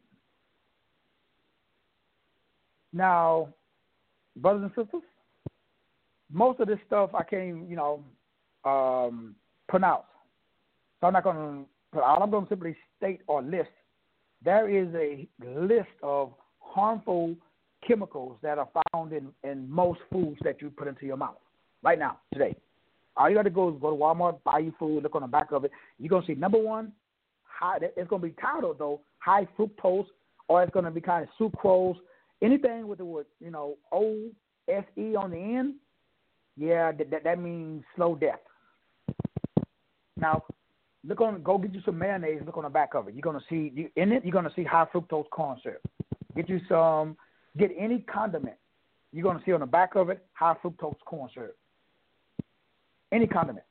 Now, brothers and sisters, most of this stuff I can't, you know, um, pronounce. So I'm not going to. I'm going to simply state or list, there is a list of harmful chemicals that are found in, in most foods that you put into your mouth right now, today. All you got to go is go to Walmart, buy your food, look on the back of it. You're going to see, number one, high, it's going to be titled, though, high fructose, or it's going to be kind of sucrose. Anything with the word, you know, O S E on the end, yeah, that, that, that means slow death. Now, Look on, go get you some mayonnaise. Look on the back of it. You're gonna see you, in it. You're gonna see high fructose corn syrup. Get you some. Get any condiment. You're gonna see on the back of it high fructose corn syrup. Any condiment.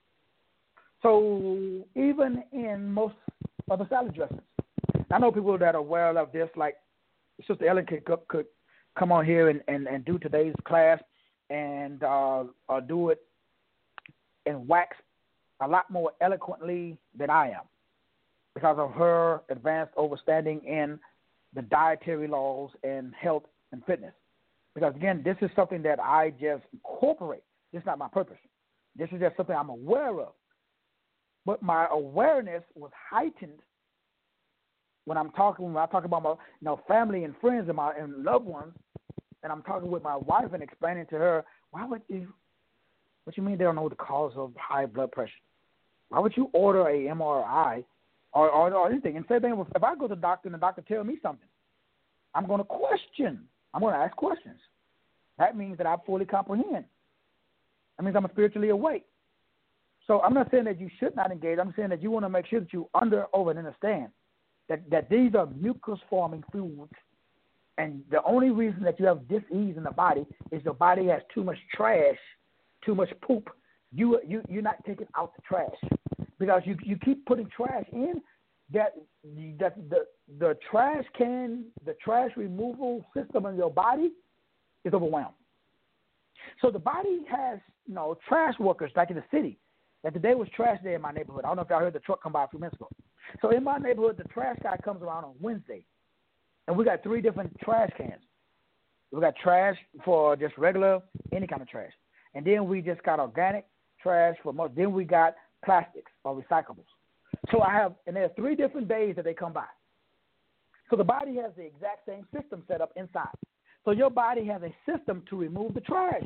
So even in most of the salad dressings, I know people that are aware of this. Like Sister Ellen could, could come on here and, and, and do today's class and uh, uh, do it in wax a lot more eloquently than I am because of her advanced understanding in the dietary laws and health and fitness. Because, again, this is something that I just incorporate. This is not my purpose. This is just something I'm aware of. But my awareness was heightened when I'm talking when I talk about my you know family and friends and my and loved ones, and I'm talking with my wife and explaining to her, why would you? What you mean they don't know the cause of high blood pressure? Why would you order a M R I or, or, or anything? And same thing, if I go to the doctor and the doctor tells me something, I'm going to question. I'm going to ask questions. That means that I fully comprehend. That means I'm spiritually awake. So I'm not saying that you should not engage. I'm saying that you want to make sure that you under, over, and understand that, that these are mucus-forming fluids, and the only reason that you have dis-ease in the body is the body has too much trash, too much poop. You you you're not taking out the trash because you you keep putting trash in. That that the the trash can the trash removal system in your body is overwhelmed. So the body has you know trash workers like in the city. That today was trash day in my neighborhood. I don't know if y'all heard the truck come by a few minutes ago. So in my neighborhood, the trash guy comes around on Wednesday, and we got three different trash cans. We got trash for just regular any kind of trash. And then we just got organic trash for most. Then we got plastics or recyclables. So I have, and there are three different days that they come by. So the body has the exact same system set up inside. So your body has a system to remove the trash.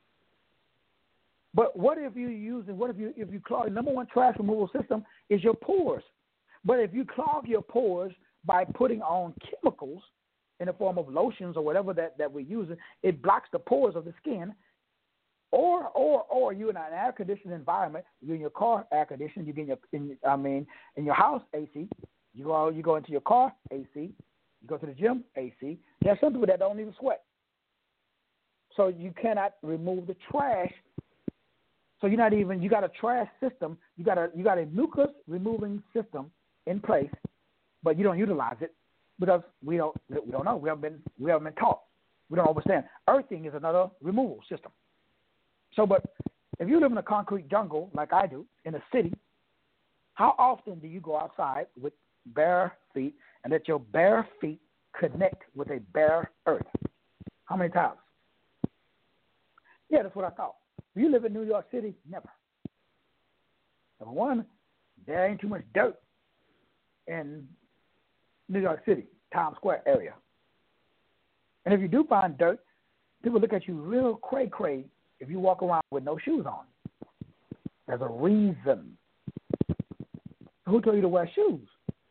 But what if you use it? What if you if you clog? Number one trash removal system is your pores. But if you clog your pores by putting on chemicals in the form of lotions or whatever that, that we're using, it blocks the pores of the skin. Or, or, or you in an air conditioned environment. You in your car air conditioned. You get in your, in, I mean, in your house A C. You go, you go into your car A C. You go to the gym A C. There's some people that don't even sweat. So you cannot remove the trash. So you're not even. You got a trash system. You got a, you got a mucus removing system in place, but you don't utilize it because we don't, we don't know. We haven't been, we haven't been taught. We don't understand. Earthing is another removal system. So, but if you live in a concrete jungle like I do in a city, how often do you go outside with bare feet and let your bare feet connect with a bare earth? How many times? Yeah, that's what I thought. If you live in New York City, never. Number one, there ain't too much dirt in New York City, Times Square area. And if you do find dirt, people look at you real cray-cray if you walk around with no shoes on. There's a reason. Who told you to wear shoes?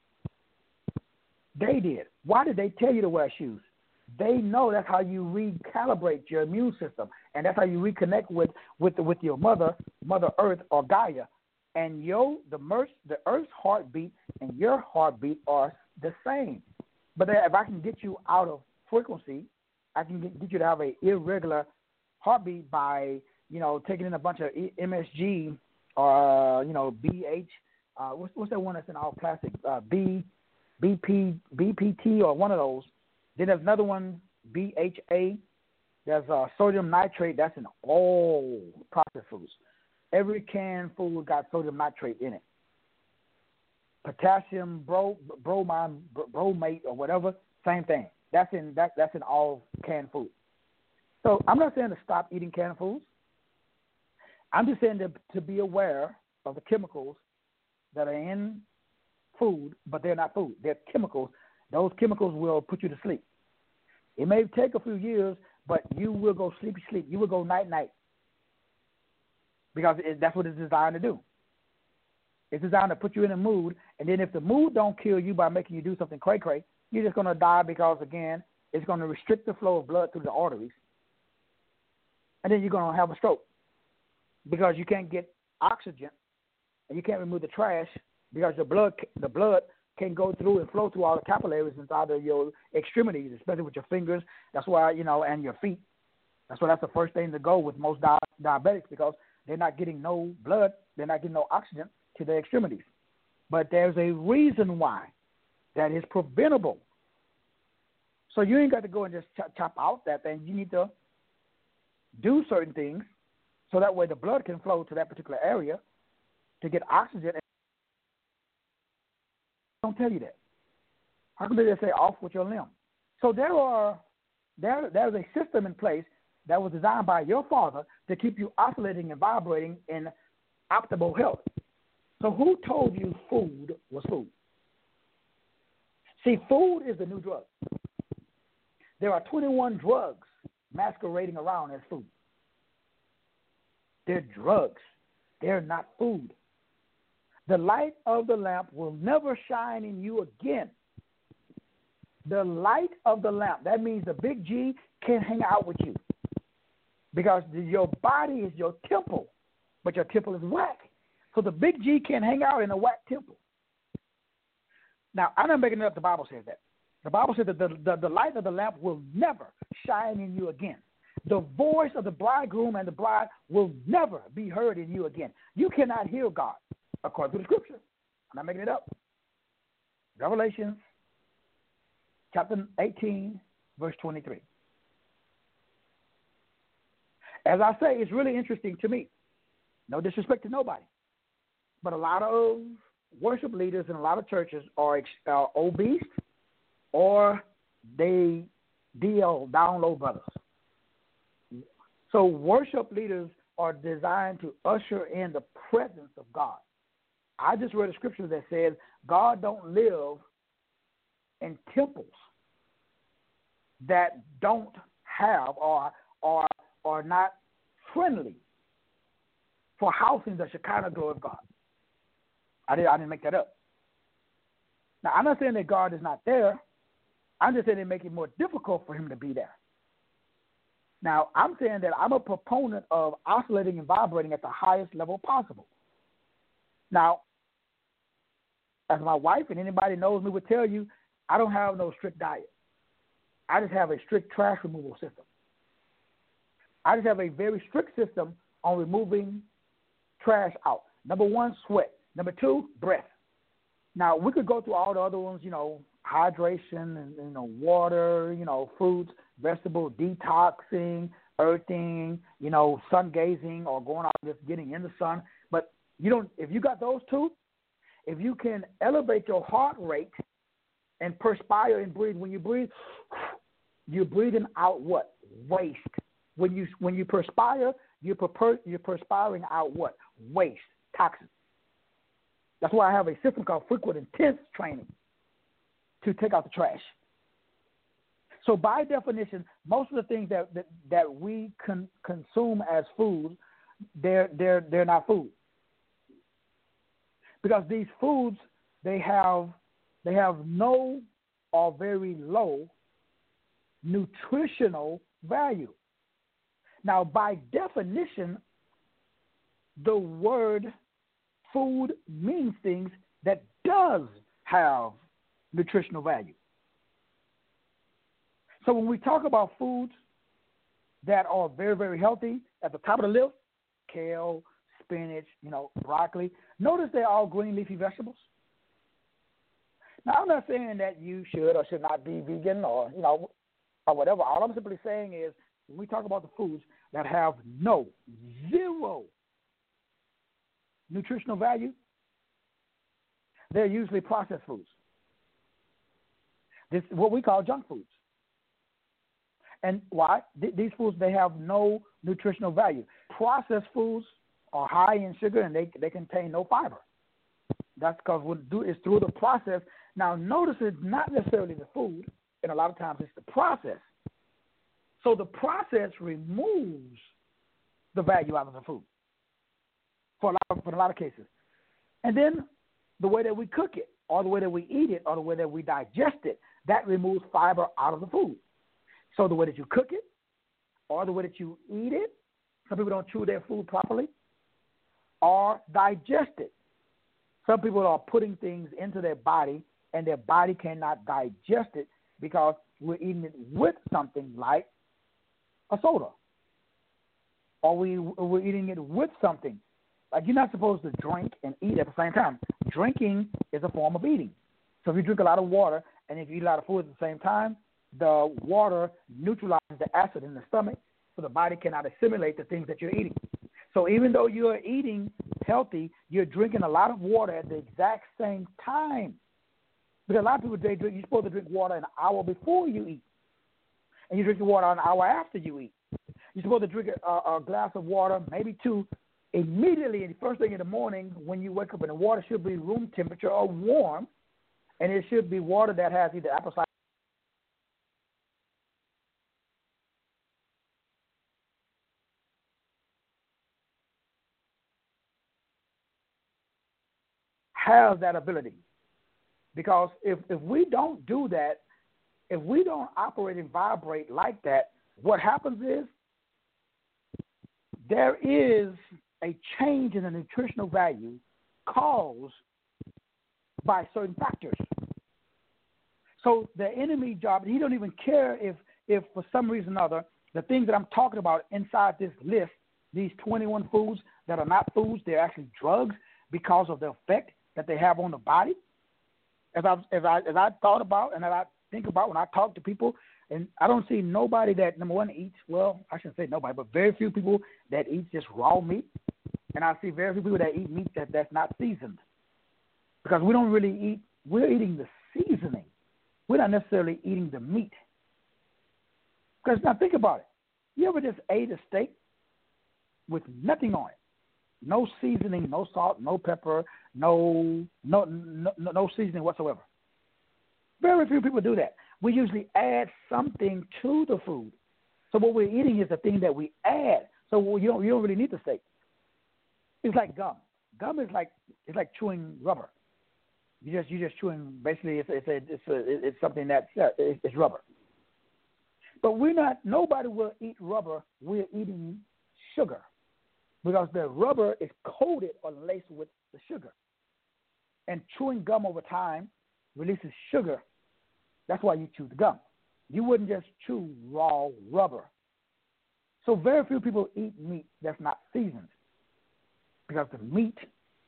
They did. Why did they tell you to wear shoes? They know that's how you recalibrate your immune system, and that's how you reconnect with with, with your mother, Mother Earth or Gaia. And yo, the merch, the Earth's heartbeat and your heartbeat are the same. But if I can get you out of frequency, I can get, get you to have an irregular heartbeat by, you know, taking in a bunch of M S G or, uh, you know, B H. Uh, what's, what's that one that's in all plastic? Uh, B, BP, B P T or one of those. Then there's another one, B H A. There's uh, sodium nitrate. That's in all processed foods. Every canned food got sodium nitrate in it. Potassium bro, bromine, bromate or whatever, same thing. That's in that, that's in all canned food. So I'm not saying to stop eating canned foods. I'm just saying to, to be aware of the chemicals that are in food, but they're not food. They're chemicals. Those chemicals will put you to sleep. It may take a few years, but you will go sleepy sleep. You will go night-night because it, that's what it's designed to do. It's designed to put you in a mood, and then if the mood don't kill you by making you do something cray-cray, you're just going to die because, again, it's going to restrict the flow of blood through the arteries. And then you're going to have a stroke because you can't get oxygen and you can't remove the trash because the blood the blood can go through and flow through all the capillaries inside of your extremities, especially with your fingers. That's why, you know, and your feet. That's why that's the first thing to go with most di- diabetics because they're not getting no blood, they're not getting no oxygen to their extremities. But there's a reason why that is preventable. So you ain't got to go and just chop, chop out that thing. You need to do certain things so that way the blood can flow to that particular area to get oxygen. Don't tell you that. How come they just say off with your limb? So there are there there's a system in place that was designed by your Father to keep you oscillating and vibrating in optimal health. So who told you food was food? See, food is the new drug. There are twenty-one drugs masquerading around as food. They're drugs. They're not food. The light of the lamp will never shine in you again. The light of the lamp, that means the big G can't hang out with you because your body is your temple, but your temple is whack. So the big G can't hang out in a whack temple. Now, I'm not making it up. The Bible says that. The Bible says that the, the, the light of the lamp will never shine in you again. The voice of the bridegroom and the bride will never be heard in you again. You cannot hear God according to the scripture. I'm not making it up. Revelation chapter eighteen, verse twenty-three. As I say, it's really interesting to me. No disrespect to nobody. But a lot of worship leaders in a lot of churches are, are obese or they D L, down low brothers. So worship leaders are designed to usher in the presence of God. I just read a scripture that says God don't live in temples that don't have or or are not friendly for housing the Shekinah glory of God. I, did, I didn't make that up. Now, I'm not saying that God is not there. I'm just saying it make it more difficult for him to be there. Now, I'm saying that I'm a proponent of oscillating and vibrating at the highest level possible. Now, as my wife and anybody knows me would tell you, I don't have no strict diet. I just have a strict trash removal system. I just have a very strict system on removing trash out. Number one, sweat. Number two, breath. Now, we could go through all the other ones, you know, hydration and, you know, water, you know, fruits, vegetable detoxing, earthing, you know, sun gazing or going out just getting in the sun. But you don't, if you got those two, if you can elevate your heart rate and perspire and breathe, when you breathe, you're breathing out what? Waste. When you when you perspire, you're, perper, you're perspiring out what? Waste, toxins. That's why I have a system called frequent intense training to take out the trash. So by definition, most of the things that that, that we con, consume as food, they're they're they're not food. Because these foods, they have they have no or very low nutritional value. Now, by definition, the word food means things that does have nutritional value. So when we talk about foods that are very, very healthy, at the top of the list, kale, spinach, you know, broccoli. Notice they're all green leafy vegetables. Now, I'm not saying that you should or should not be vegan or, you know, or whatever. All I'm simply saying is when we talk about the foods that have no, zero nutritional value, they're usually processed foods. This is what we call junk foods. And why? Th- these foods, they have no nutritional value. Processed foods are high in sugar and they they contain no fiber. That's because what it do is through the process. Now, notice it's not necessarily the food, and a lot of times it's the process. So the process removes the value out of the food for a lot of, for a lot of cases. And then the way that we cook it, or the way that we eat it, or the way that we digest it, that removes fiber out of the food. So the way that you cook it, or the way that you eat it, some people don't chew their food properly, or digest it. Some people are putting things into their body, and their body cannot digest it because we're eating it with something like a soda, or we, we're eating it with something. Like, you're not supposed to drink and eat at the same time. Drinking is a form of eating. So if you drink a lot of water and if you eat a lot of food at the same time, the water neutralizes the acid in the stomach, so the body cannot assimilate the things that you're eating. So even though you're eating healthy, you're drinking a lot of water at the exact same time. Because a lot of people, they drink, you're supposed to drink water an hour before you eat. And you drink the water an hour after you eat. You're supposed to drink a, a glass of water, maybe two, immediately, the first thing in the morning when you wake up, and the water should be room temperature or warm, and it should be water that has either apple cider has that ability. Because if, if we don't do that, if we don't operate and vibrate like that, what happens is there is a change in the nutritional value caused by certain factors. So the enemy job, he don't even care if, if for some reason or other, the things that I'm talking about inside this list, these twenty-one foods that are not foods, they're actually drugs because of the effect that they have on the body. As I, as I, as I thought about and as I think about when I talk to people, and I don't see nobody that, number one, eats, well, I shouldn't say nobody, but very few people that eat just raw meat. And I see very few people that eat meat that, that's not seasoned. Because we don't really eat, we're eating the seasoning. We're not necessarily eating the meat. Because now think about it. You ever just ate a steak with nothing on it? No seasoning, no salt, no pepper, no no no, no seasoning whatsoever. Very few people do that. We usually add something to the food. So what we're eating is the thing that we add. So you don't you don't really need the steak. It's like gum. Gum is like it's like chewing rubber. You just you just chewing basically it's it's a, it's a, it's something that's yeah, it's, it's rubber. But we're not. Nobody will eat rubber. We're eating sugar. Because the rubber is coated or laced with the sugar. And chewing gum over time releases sugar. That's why you chew the gum. You wouldn't just chew raw rubber. So very few people eat meat that's not seasoned. Because the meat,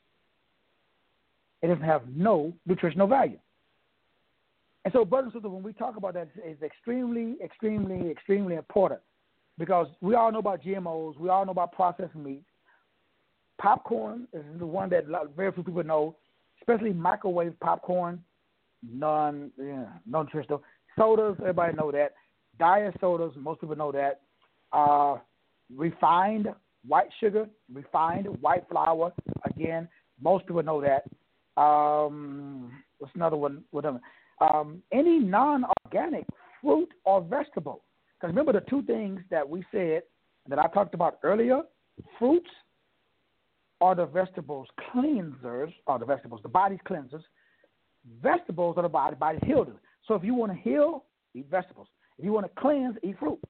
it doesn't have no nutritional value. And so, brothers and sisters, when we talk about that, it's extremely, extremely, extremely important. Because we all know about G M Os. We all know about processed meats. Popcorn is the one that very few people know, especially microwave popcorn, non, yeah, non-nutritional. Sodas, everybody know that. Diet sodas, most people know that. Uh, refined white sugar, refined white flour, again, most people know that. Um, what's another one? Whatever. Um, any non-organic fruit or vegetable. Because remember the two things that we said that I talked about earlier, fruits are the vegetables cleansers, are the vegetables, the body's cleansers. Vegetables are the body, body's healers. So if you want to heal, eat vegetables. If you want to cleanse, eat fruit.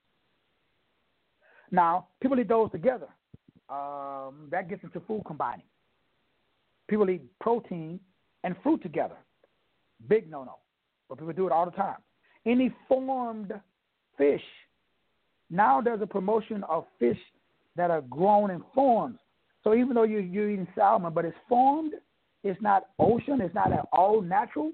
Now, people eat those together. Um, that gets into food combining. People eat protein and fruit together. Big no-no. But people do it all the time. Any formed fish. Now there's a promotion of fish that are grown in forms. So even though you're, you're eating salmon, but it's formed, it's not ocean, it's not all natural,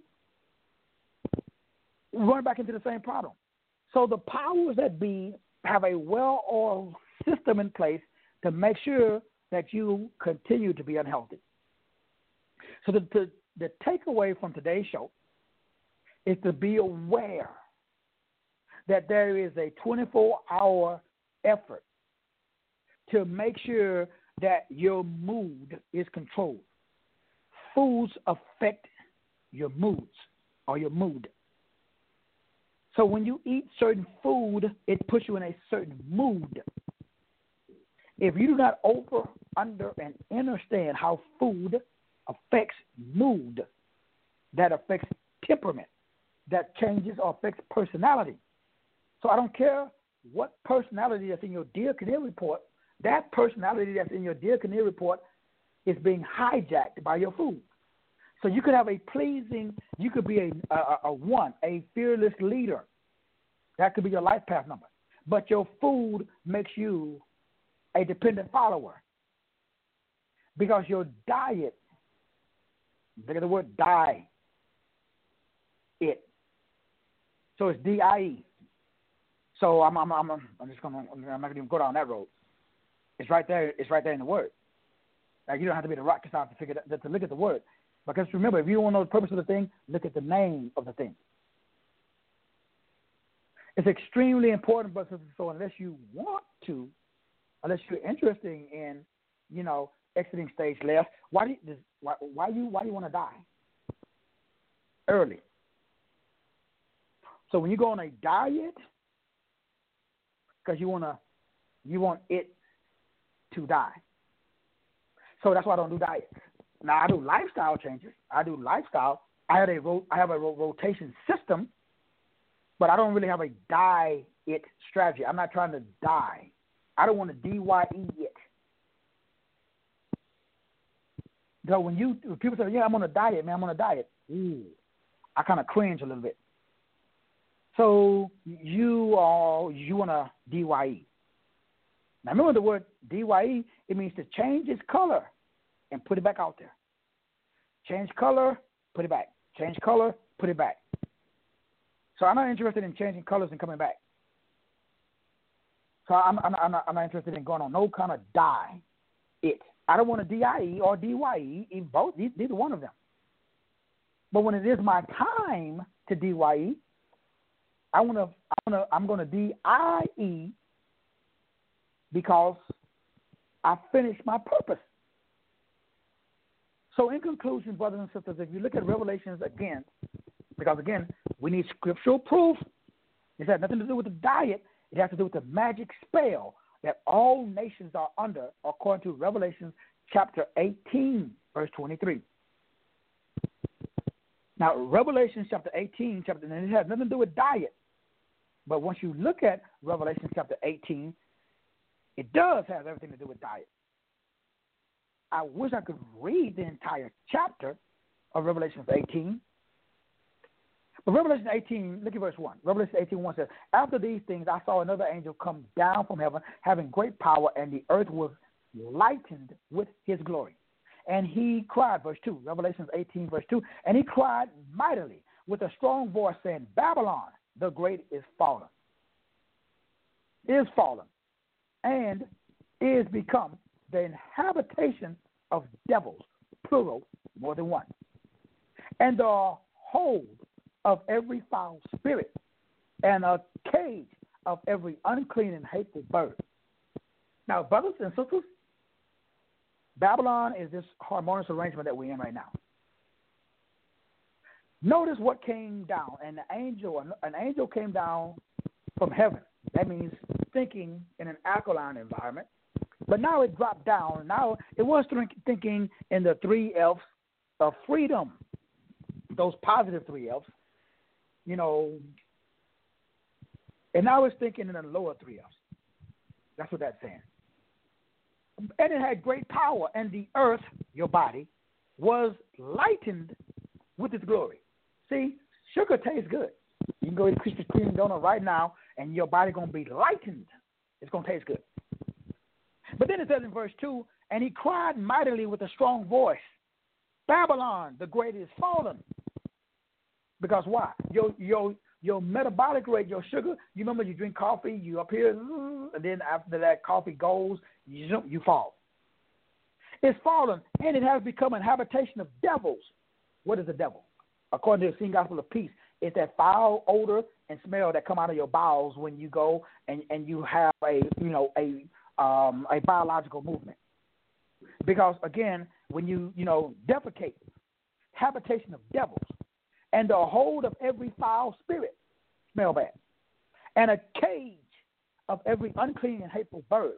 we're running back into the same problem. So the powers that be have a well-oiled system in place to make sure that you continue to be unhealthy. So the, the, the takeaway from today's show is to be aware that there is a twenty-four hour effort to make sure that your mood is controlled. Foods affect your moods or your mood. So when you eat certain food, it puts you in a certain mood. If you do not over, under, and understand how food affects mood, that affects temperament, that changes or affects personality. So I don't care what personality that's in your Dear Canary report, that personality that's in your Dear Canary report is being hijacked by your food. So you could have a pleasing, you could be a, a, a one, a fearless leader. That could be your life path number. But your food makes you a dependent follower. Because your diet, look at the word die, it. So it's D I E. So I'm I'm I'm I'm just gonna I'm not gonna even go down that road. It's right there. It's right there in the word. Like you don't have to be the rocket scientist to figure that, to look at the word. Because remember, if you don't know the purpose of the thing, look at the name of the thing. It's extremely important, but so unless you want to, unless you're interested in, you know, exiting stage left, why do you, why, why you why do you want to die early? So when you go on a diet, because you wanna you want it to die. So that's why I don't do diets. Now I do lifestyle changes. I do lifestyle. I have a ro- I have a ro- rotation system, but I don't really have a diet strategy. I'm not trying to die. I don't want to D Y E it. So when you when people say, "Yeah, I'm on a diet, man, I'm on a diet," ooh, I kind of cringe a little bit. So you are you want to D Y E. Now remember the word D Y E. It means to change its color and put it back out there. Change color, put it back. Change color, put it back. So I'm not interested in changing colors and coming back. So I'm, I'm, I'm, not, I'm not interested in going on no kind of die it. I don't want to D I E or D Y E, in both, neither one of them. But when it is my time to D Y E, I want to, I want to, I'm going to D I E because I finished my purpose. So in conclusion, brothers and sisters, if you look at Revelations again, because again, we need scriptural proof. It has nothing to do with the diet. It has to do with the magic spell that all nations are under, according to Revelation chapter eighteen, verse twenty-three. Now, Revelation chapter eighteen, chapter, and it has nothing to do with diet. But once you look at Revelation chapter eighteen, it does have everything to do with diet. I wish I could read the entire chapter of Revelation eighteen. But Revelation eighteen, look at verse one. Revelation eighteen, one says, "After these things I saw another angel come down from heaven, having great power, and the earth was lightened with his glory. And he cried," verse two, Revelation eighteen, verse two, "and he cried mightily with a strong voice, saying, Babylon, the great is fallen, is fallen, and is become the habitation of devils," plural, more than one, "and the hold of every foul spirit, and a cage of every unclean and hateful bird." Now, brothers and sisters, Babylon is this harmonious arrangement that we're in right now. Notice what came down, and the angel, an angel came down from heaven. That means thinking in an alkaline environment. But now it dropped down. Now it was thinking in the three F's of freedom, those positive three F's, you know. And now it's thinking in the lower three F's. That's what that's saying. And it had great power, and the earth, your body, was lightened with its glory. See, sugar tastes good. You can go eat a Krispy Kreme donut right now, and your body going to be lightened. It's going to taste good. But then it says in verse two, "And he cried mightily with a strong voice, Babylon, the great is fallen." Because why? Your your your metabolic rate, your sugar, you remember you drink coffee, you up here, and then after that coffee goes, you, you fall. It's fallen, and it has become a habitation of devils. What is the devil? According to the Seen Gospel of Peace, it's that foul odor and smell that come out of your bowels when you go and, and you have a you know a um, a biological movement. Because again, when you you know defecate, habitation of devils, and the hold of every foul spirit, smell bad, and a cage of every unclean and hateful bird,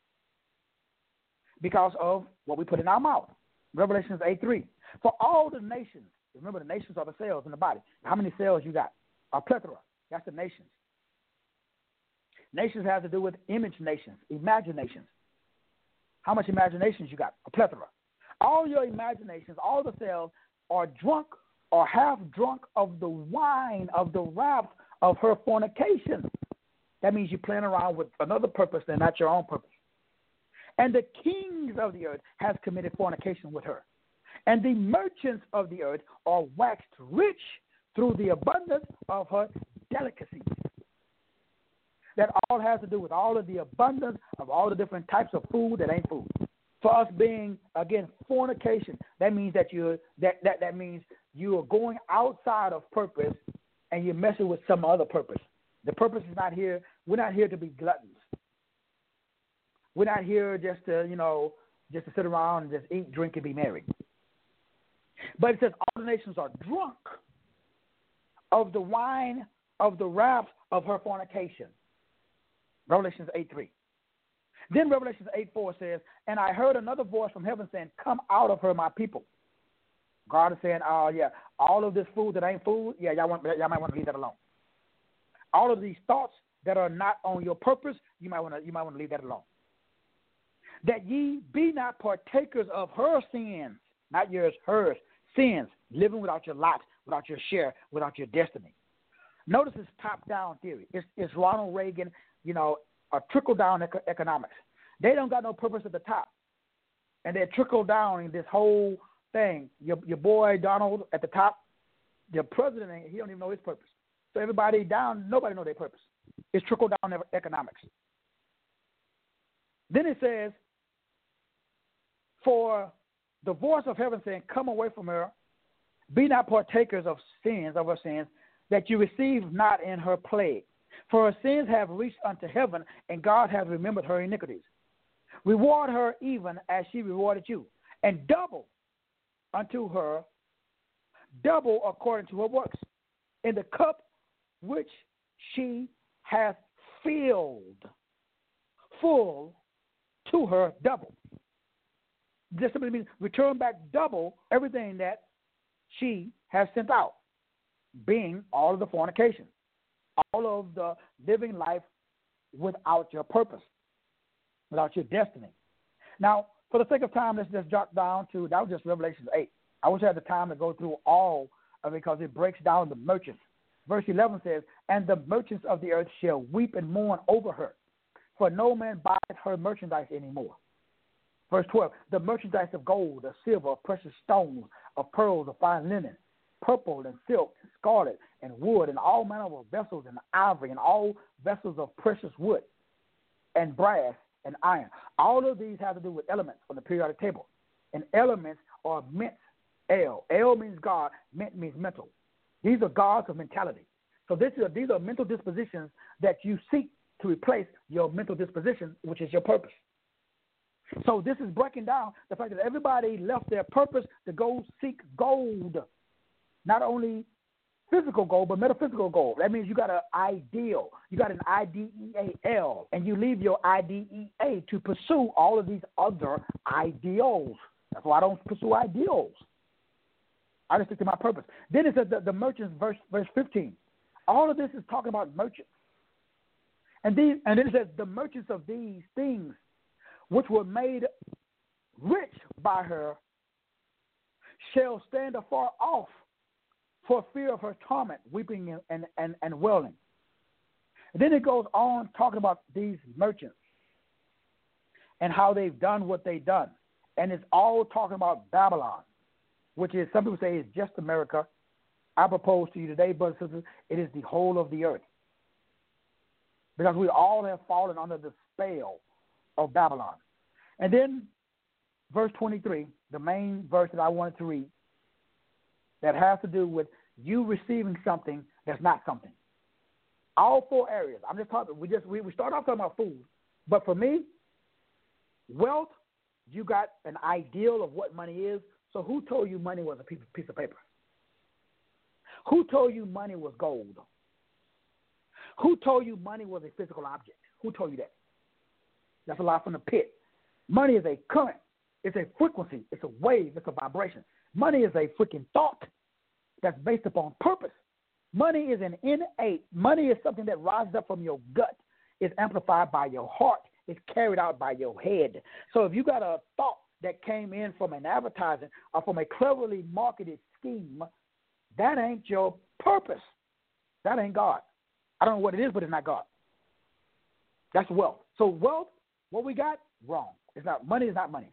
because of what we put in our mouth. Revelations eight three. "For all the nations," remember the nations are the cells in the body. How many cells you got? A plethora. That's the nations. Nations have to do with image nations, imaginations. How much imaginations you got? A plethora. All your imaginations, all the cells are drunk or half drunk of the wine of the wrath of her fornication. That means you're playing around with another purpose than not your own purpose. "And the kings of the earth has committed fornication with her. And the merchants of the earth are waxed rich through the abundance of her delicacies." That all has to do with all of the abundance of all the different types of food that ain't food. For us being, again, fornication, that means that you're that, that, that means you are going outside of purpose and you're messing with some other purpose. The purpose is not here. We're not here to be gluttons. We're not here just to, you know, just to sit around and just eat, drink, and be merry. But it says all the nations are drunk of the wine of the wrath of her fornication. Revelations eight three. Then Revelations eight four says, and I heard another voice from heaven saying, come out of her, my people. God is saying, oh, yeah, all of this food that ain't food, yeah, y'all, want, y'all might want to leave that alone. All of these thoughts that are not on your purpose, you might want to you might want to leave that alone. That ye be not partakers of her sins, not yours, hers, sins, living without your lot, without your share, without your destiny. Notice this top-down theory. It's, it's Ronald Reagan, you know, a trickle-down eco- economics. They don't got no purpose at the top, and they trickle down in this whole thing. Your your boy Donald at the top, your president, he don't even know his purpose. So everybody down, nobody know their purpose. It's trickle-down economics. Then it says, for the voice of heaven saying, come away from her, be not partakers of sins, of her sins, that you receive not in her plague. For her sins have reached unto heaven, and God has remembered her iniquities. Reward her even as she rewarded you, and double unto her, double according to her works, in the cup which she hath filled, full to her double. This simply means return back double everything that she has sent out, being all of the fornication, all of the living life without your purpose, without your destiny. Now, for the sake of time, let's just drop down to, that was just Revelation eight. I wish I had the time to go through all of it because it breaks down the merchants. Verse eleven says, and the merchants of the earth shall weep and mourn over her, for no man buyeth her merchandise anymore. Verse twelve, the merchandise of gold, of silver, of precious stones, of pearls, of fine linen, purple and silk, and scarlet, and wood, and all manner of vessels, and ivory, and all vessels of precious wood, and brass, and iron. All of these have to do with elements on the periodic table. And elements are mint, El. El means God, mint means mental. These are gods of mentality. So this is, these are mental dispositions that you seek to replace your mental disposition, which is your purpose. So this is breaking down the fact that everybody left their purpose to go seek gold. Not only physical gold, but metaphysical gold. That means you got an ideal. You got an I D E A L, and you leave your I D E A to pursue all of these other ideals. That's why I don't pursue ideals. I just stick to my purpose. Then it says the, the merchants, verse verse fifteen. All of this is talking about merchants. And these, and then it says the merchants of these things, which were made rich by her, shall stand afar off for fear of her torment, weeping and, and, and, and wailing. And then it goes on talking about these merchants and how they've done what they've done. And it's all talking about Babylon, which is, some people say is just America. I propose to you today, brothers and sisters, it is the whole of the earth. Because we all have fallen under the spell of Babylon. And then verse twenty-three, the main verse that I wanted to read, that has to do with you receiving something that's not something. All four areas. I'm just talking, we just we, we start off talking about food. But for me, wealth, you got an ideal of what money is. So who told you money was a piece of, piece of paper? Who told you money was gold? Who told you money was a physical object? Who told you that? That's a lie from the pit. Money is a current. It's a frequency. It's a wave. It's a vibration. Money is a freaking thought that's based upon purpose. Money is an innate. Money is something that rises up from your gut. It's amplified by your heart. It's carried out by your head. So if you got a thought that came in from an advertising or from a cleverly marketed scheme, that ain't your purpose. That ain't God. I don't know what it is, but it's not God. That's wealth. So wealth, what we got, wrong. It's not money. Is not money.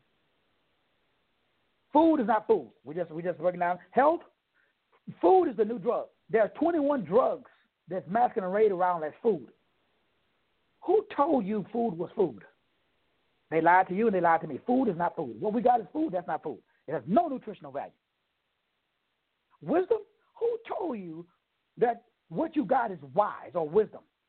Food is not food. We just we just breaking down health. Food is the new drug. There are twenty-one drugs that's masquerading around as food. Who told you food was food? They lied to you and they lied to me. Food is not food. What we got is food. That's not food. It has no nutritional value. Wisdom? Who told you that what you got is wise or wisdom?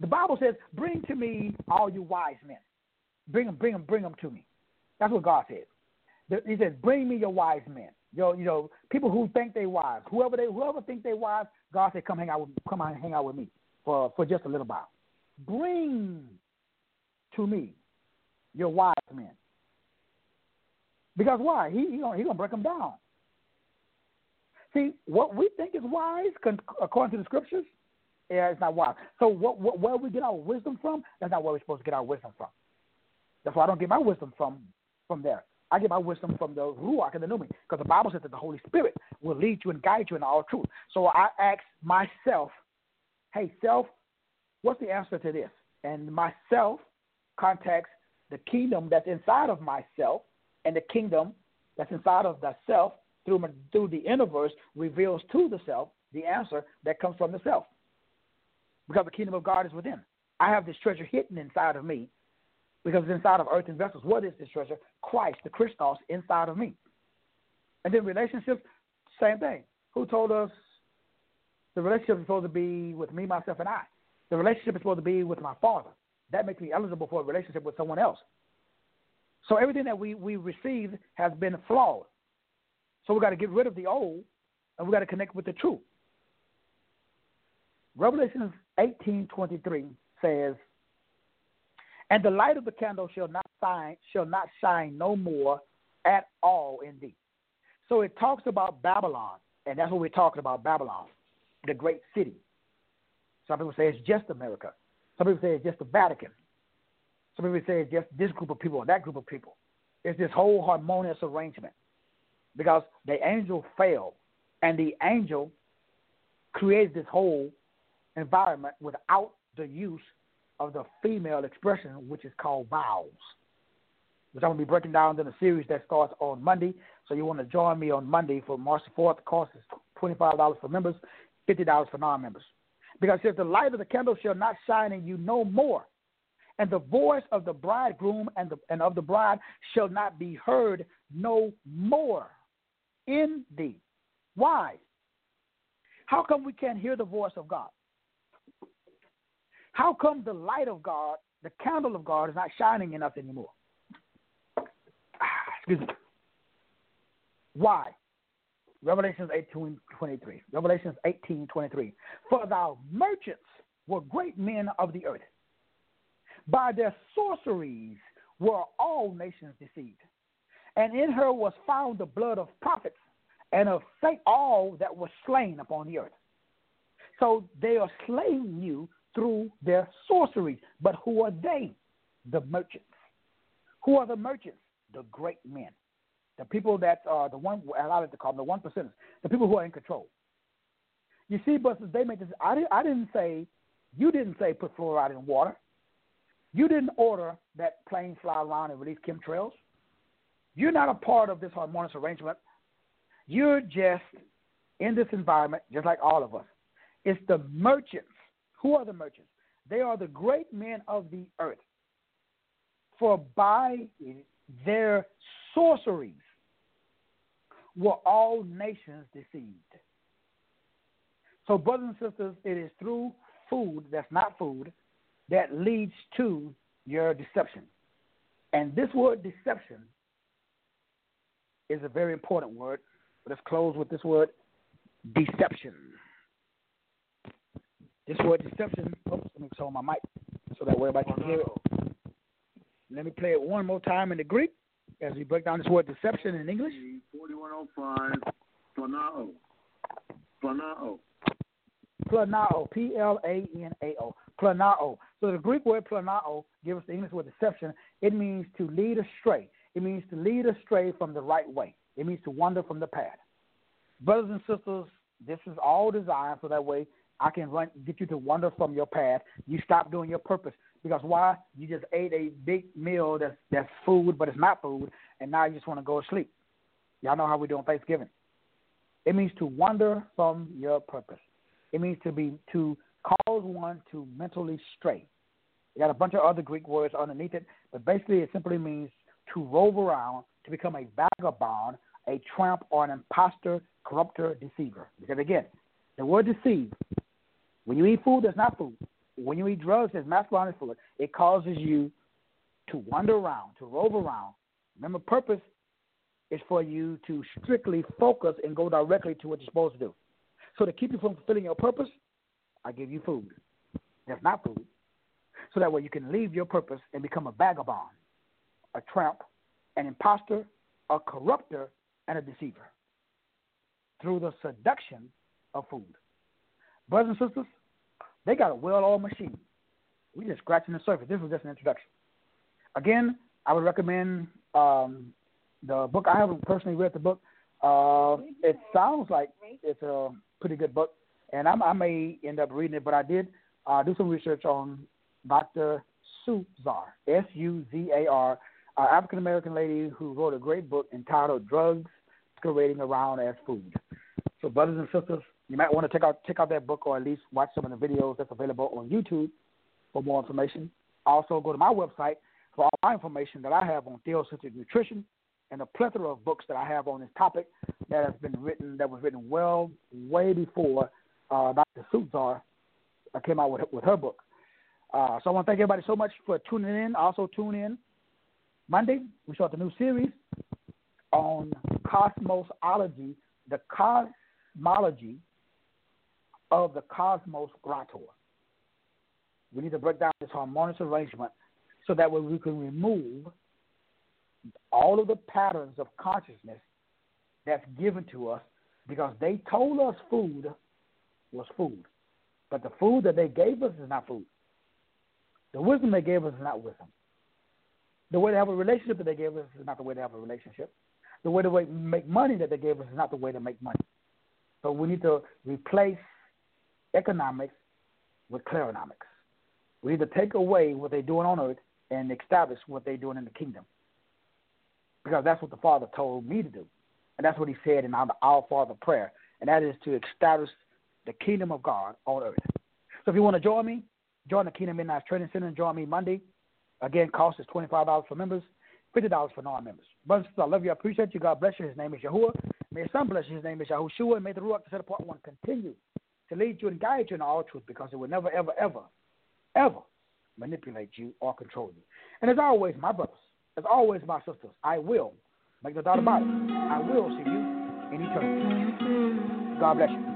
The Bible says, bring to me all you wise men. Bring them, bring them, bring them to me. That's what God said. He says, bring me your wise men. Your, you know, people who think they wise. Whoever they, whoever think they wise, God said, come hang out with, come on, hang out with me for, for just a little while. Bring to me your wise men. Because why? He he gonna, he gonna break them down. See, what we think is wise, according to the scriptures, yeah, it's not wise. So what, what where we get our wisdom from, that's not where we're supposed to get our wisdom from. That's why I don't get my wisdom from from there. I get my wisdom from the Ruach and the Numi, because the Bible says that the Holy Spirit will lead you and guide you in all truth. So I ask myself, hey, self, what's the answer to this? And myself contacts the kingdom that's inside of myself, and the kingdom that's inside of the self through, my, through the universe reveals to the self the answer that comes from the self. Because the kingdom of God is within. I have this treasure hidden inside of me because it's inside of earthen vessels. What is this treasure? Christ, the Christos, inside of me. And then relationships, same thing. Who told us the relationship is supposed to be with me, myself, and I? The relationship is supposed to be with my Father. That makes me eligible for a relationship with someone else. So everything that we, we receive has been flawed. So we got to get rid of the old, and we got to connect with the truth. Revelation eighteen twenty-three says, "And the light of the candle shall not shine, shall not shine no more at all in thee." So it talks about Babylon, and that's what we're talking about, Babylon, the great city. Some people say it's just America. Some people say it's just the Vatican. Some people say it's just this group of people or that group of people. It's this whole harmonious arrangement because the angel failed, and the angel created this whole environment without the use of the female expression, which is called vows, which I'm going to be breaking down in a series that starts on Monday. So you want to join me on Monday for March the fourth. The cost is twenty-five dollars for members, fifty dollars for non-members. Because it says, "The light of the candle shall not shine in you no more, and the voice of the bridegroom and, the, and of the bride shall not be heard no more in thee." Why? How come we can't hear the voice of God? How come the light of God, the candle of God, is not shining in us anymore? Excuse me. Why? Revelations eighteen twenty-three. Revelations eighteen twenty-three. "For thy merchants were great men of the earth. By their sorceries were all nations deceived. And in her was found the blood of prophets and of saints, all that were slain upon the earth." So they are slaying you through their sorceries. But who are they? The merchants. Who are the merchants? The great men. The people that are the one, I like to call them the one percenters, the people who are in control. You see, but they make this, I didn't, I didn't say, you didn't say put fluoride in water. You didn't order that planes fly around and release chemtrails. You're not a part of this harmonious arrangement. You're just in this environment, just like all of us. It's the merchants. Who are the merchants? They are the great men of the earth. For by their sorceries were all nations deceived. So, brothers and sisters, it is through food that's not food that leads to your deception. And this word deception is a very important word. Let's close with this word, deception. This word deception, oops, let me show my mic so that way everybody can hear it. Let me play it one more time in the Greek as we break down this word deception in English. forty-one oh five, planao. Planao. Planao, P L A N A O, planao. So the Greek word planao gives us the English word deception. It means to lead astray. It means to lead astray from the right way. It means to wander from the path. Brothers and sisters, this is all designed so that way I can run, get you to wander from your path. You stop doing your purpose. Because why? You just ate a big meal that's, that's food, but it's not food, and now you just want to go to sleep. Y'all know how we do on Thanksgiving. It means to wander from your purpose. It means to be to cause one to mentally stray. You got a bunch of other Greek words underneath it, but basically it simply means to rove around, to become a vagabond, a tramp, or an imposter, corrupter, deceiver. Because again, the word deceive, when you eat food that's not food, when you eat drugs, as masculine food, it causes you to wander around, to rove around. Remember, purpose is for you to strictly focus and go directly to what you're supposed to do. So to keep you from fulfilling your purpose, I give you food. That's not food. So that way you can leave your purpose and become a vagabond, a tramp, an imposter, a corrupter, and a deceiver through the seduction of food. Brothers and sisters, they got a well-oiled machine. We're just scratching the surface. This was just an introduction. Again, I would recommend um, the book. I haven't personally read the book. Uh, it sounds like it's a pretty good book, and I'm, I may end up reading it, but I did uh, do some research on Doctor Suzar, S U Z A R, an African-American lady who wrote a great book entitled Drugs Masquerading Around as Food. So, brothers and sisters, you might want to check out, check out that book or at least watch some of the videos that's available on YouTube for more information. Also, go to my website for all my information that I have on theocentric nutrition and a plethora of books that I have on this topic that has been written, that was written well, way before uh, Doctor Suzar came out with, with her book. Uh, so I want to thank everybody so much for tuning in. Also tune in Monday. We start the new series on cosmosology, the cosmology of the cosmos grottor. We need to break down this harmonious arrangement so that way we can remove all of the patterns of consciousness that's given to us, because they told us food was food. But the food that they gave us is not food. The wisdom they gave us is not wisdom. The way to have a relationship that they gave us is not the way to have a relationship. The way to make money that they gave us is not the way to make money. So we need to replace economics with claronomics. We need to take away what they're doing on earth and establish what they're doing in the kingdom. Because that's what the Father told me to do. And that's what he said in our, our Father prayer. And that is to establish the kingdom of God on earth. So if you want to join me, join the Kingdom Midnight Training Center and join me Monday. Again, cost is twenty-five dollars for members, fifty dollars for non-members. Brothers and sisters, I love you. I appreciate you. God bless you. His name is Yahuwah. May his son bless you. His name is Yahushua. And may the Ruach, the set apart one, continue to lead you and guide you in all truth, because it will never, ever, ever, ever manipulate you or control you. And as always, my brothers, as always, my sisters, I will, make no doubt about it, I will see you in eternity. God bless you.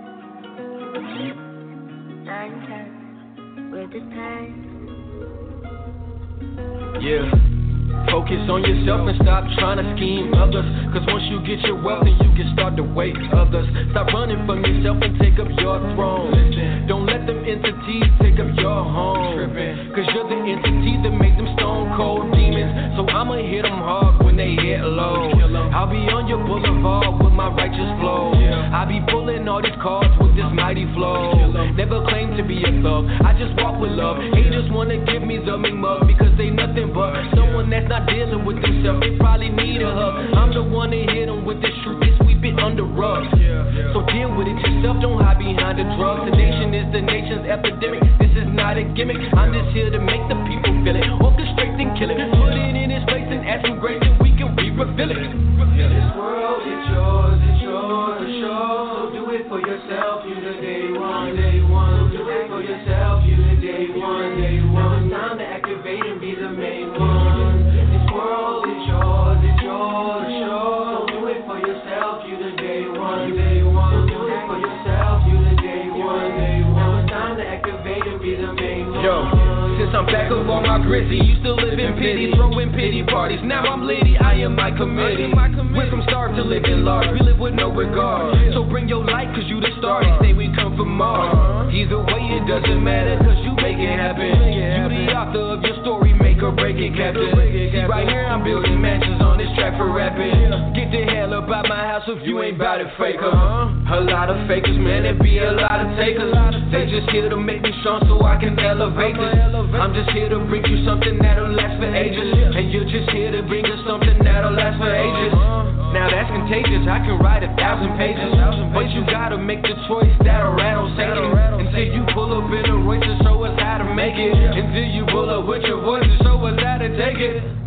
Yeah. Focus on yourself and stop trying to scheme others. Cause once you get your wealth, then you can start to wake others. Stop running from yourself and take up your throne. Don't let them entities take up your home. Cause you're the entity that make them stone cold demons. So I'ma hit them hard when they hit low. I'll be on your boulevard with my righteous flow. I be pulling all these cards with this mighty flow. Never claim to be a thug, I just walk with love. Haters wanna give me the mean mug because they nothing but someone that's not dealing with themselves. They probably need a hug. I'm the one that hit them with the truth and sweep it under rugs. So deal with it yourself, don't hide behind the drugs. The nation is the nation's epidemic. This is not a gimmick. I'm just here to make the people feel it. Orchestrate and kill it. Put it in its place and ask some grace and we can re-reveal it. This world is yours, it's yours to show. So do it for yourself, you the day one, day one. So do it for yourself, you the day one, day one. Now it's time to activate and be the main one. This world is yours, it's yours to show. So do it for yourself, you the day one, day one. So do it for yourself, you the day one, day one. Now it's time to activate and be the main one. Yo. Since I'm back up on my grizzly, used to live in pity, throwing pity parties. Now I'm litty, I am my committee. Went from starved to living large, we live with no regard. So bring your light, cause you the star, they say we come from Mars. Either way it doesn't matter, cause you make it happen. You the author of your story, make or break it, Captain. See right here I'm building mansions on this track for rapping. Get the hell up out my house if you ain't bout it, faker. A lot of fakers, man, there be a lot of takers. They just here to make me strong so I can elevate this. I'm just here to bring you something that'll last for ages. And you're just here to bring us something that'll last for ages. Now that's contagious, I can write a thousand pages. But you gotta make the choice that'll rattle Satan. Until you pull up in a Royce to show us how to make it. Until you pull up with your voice to show us how to take it.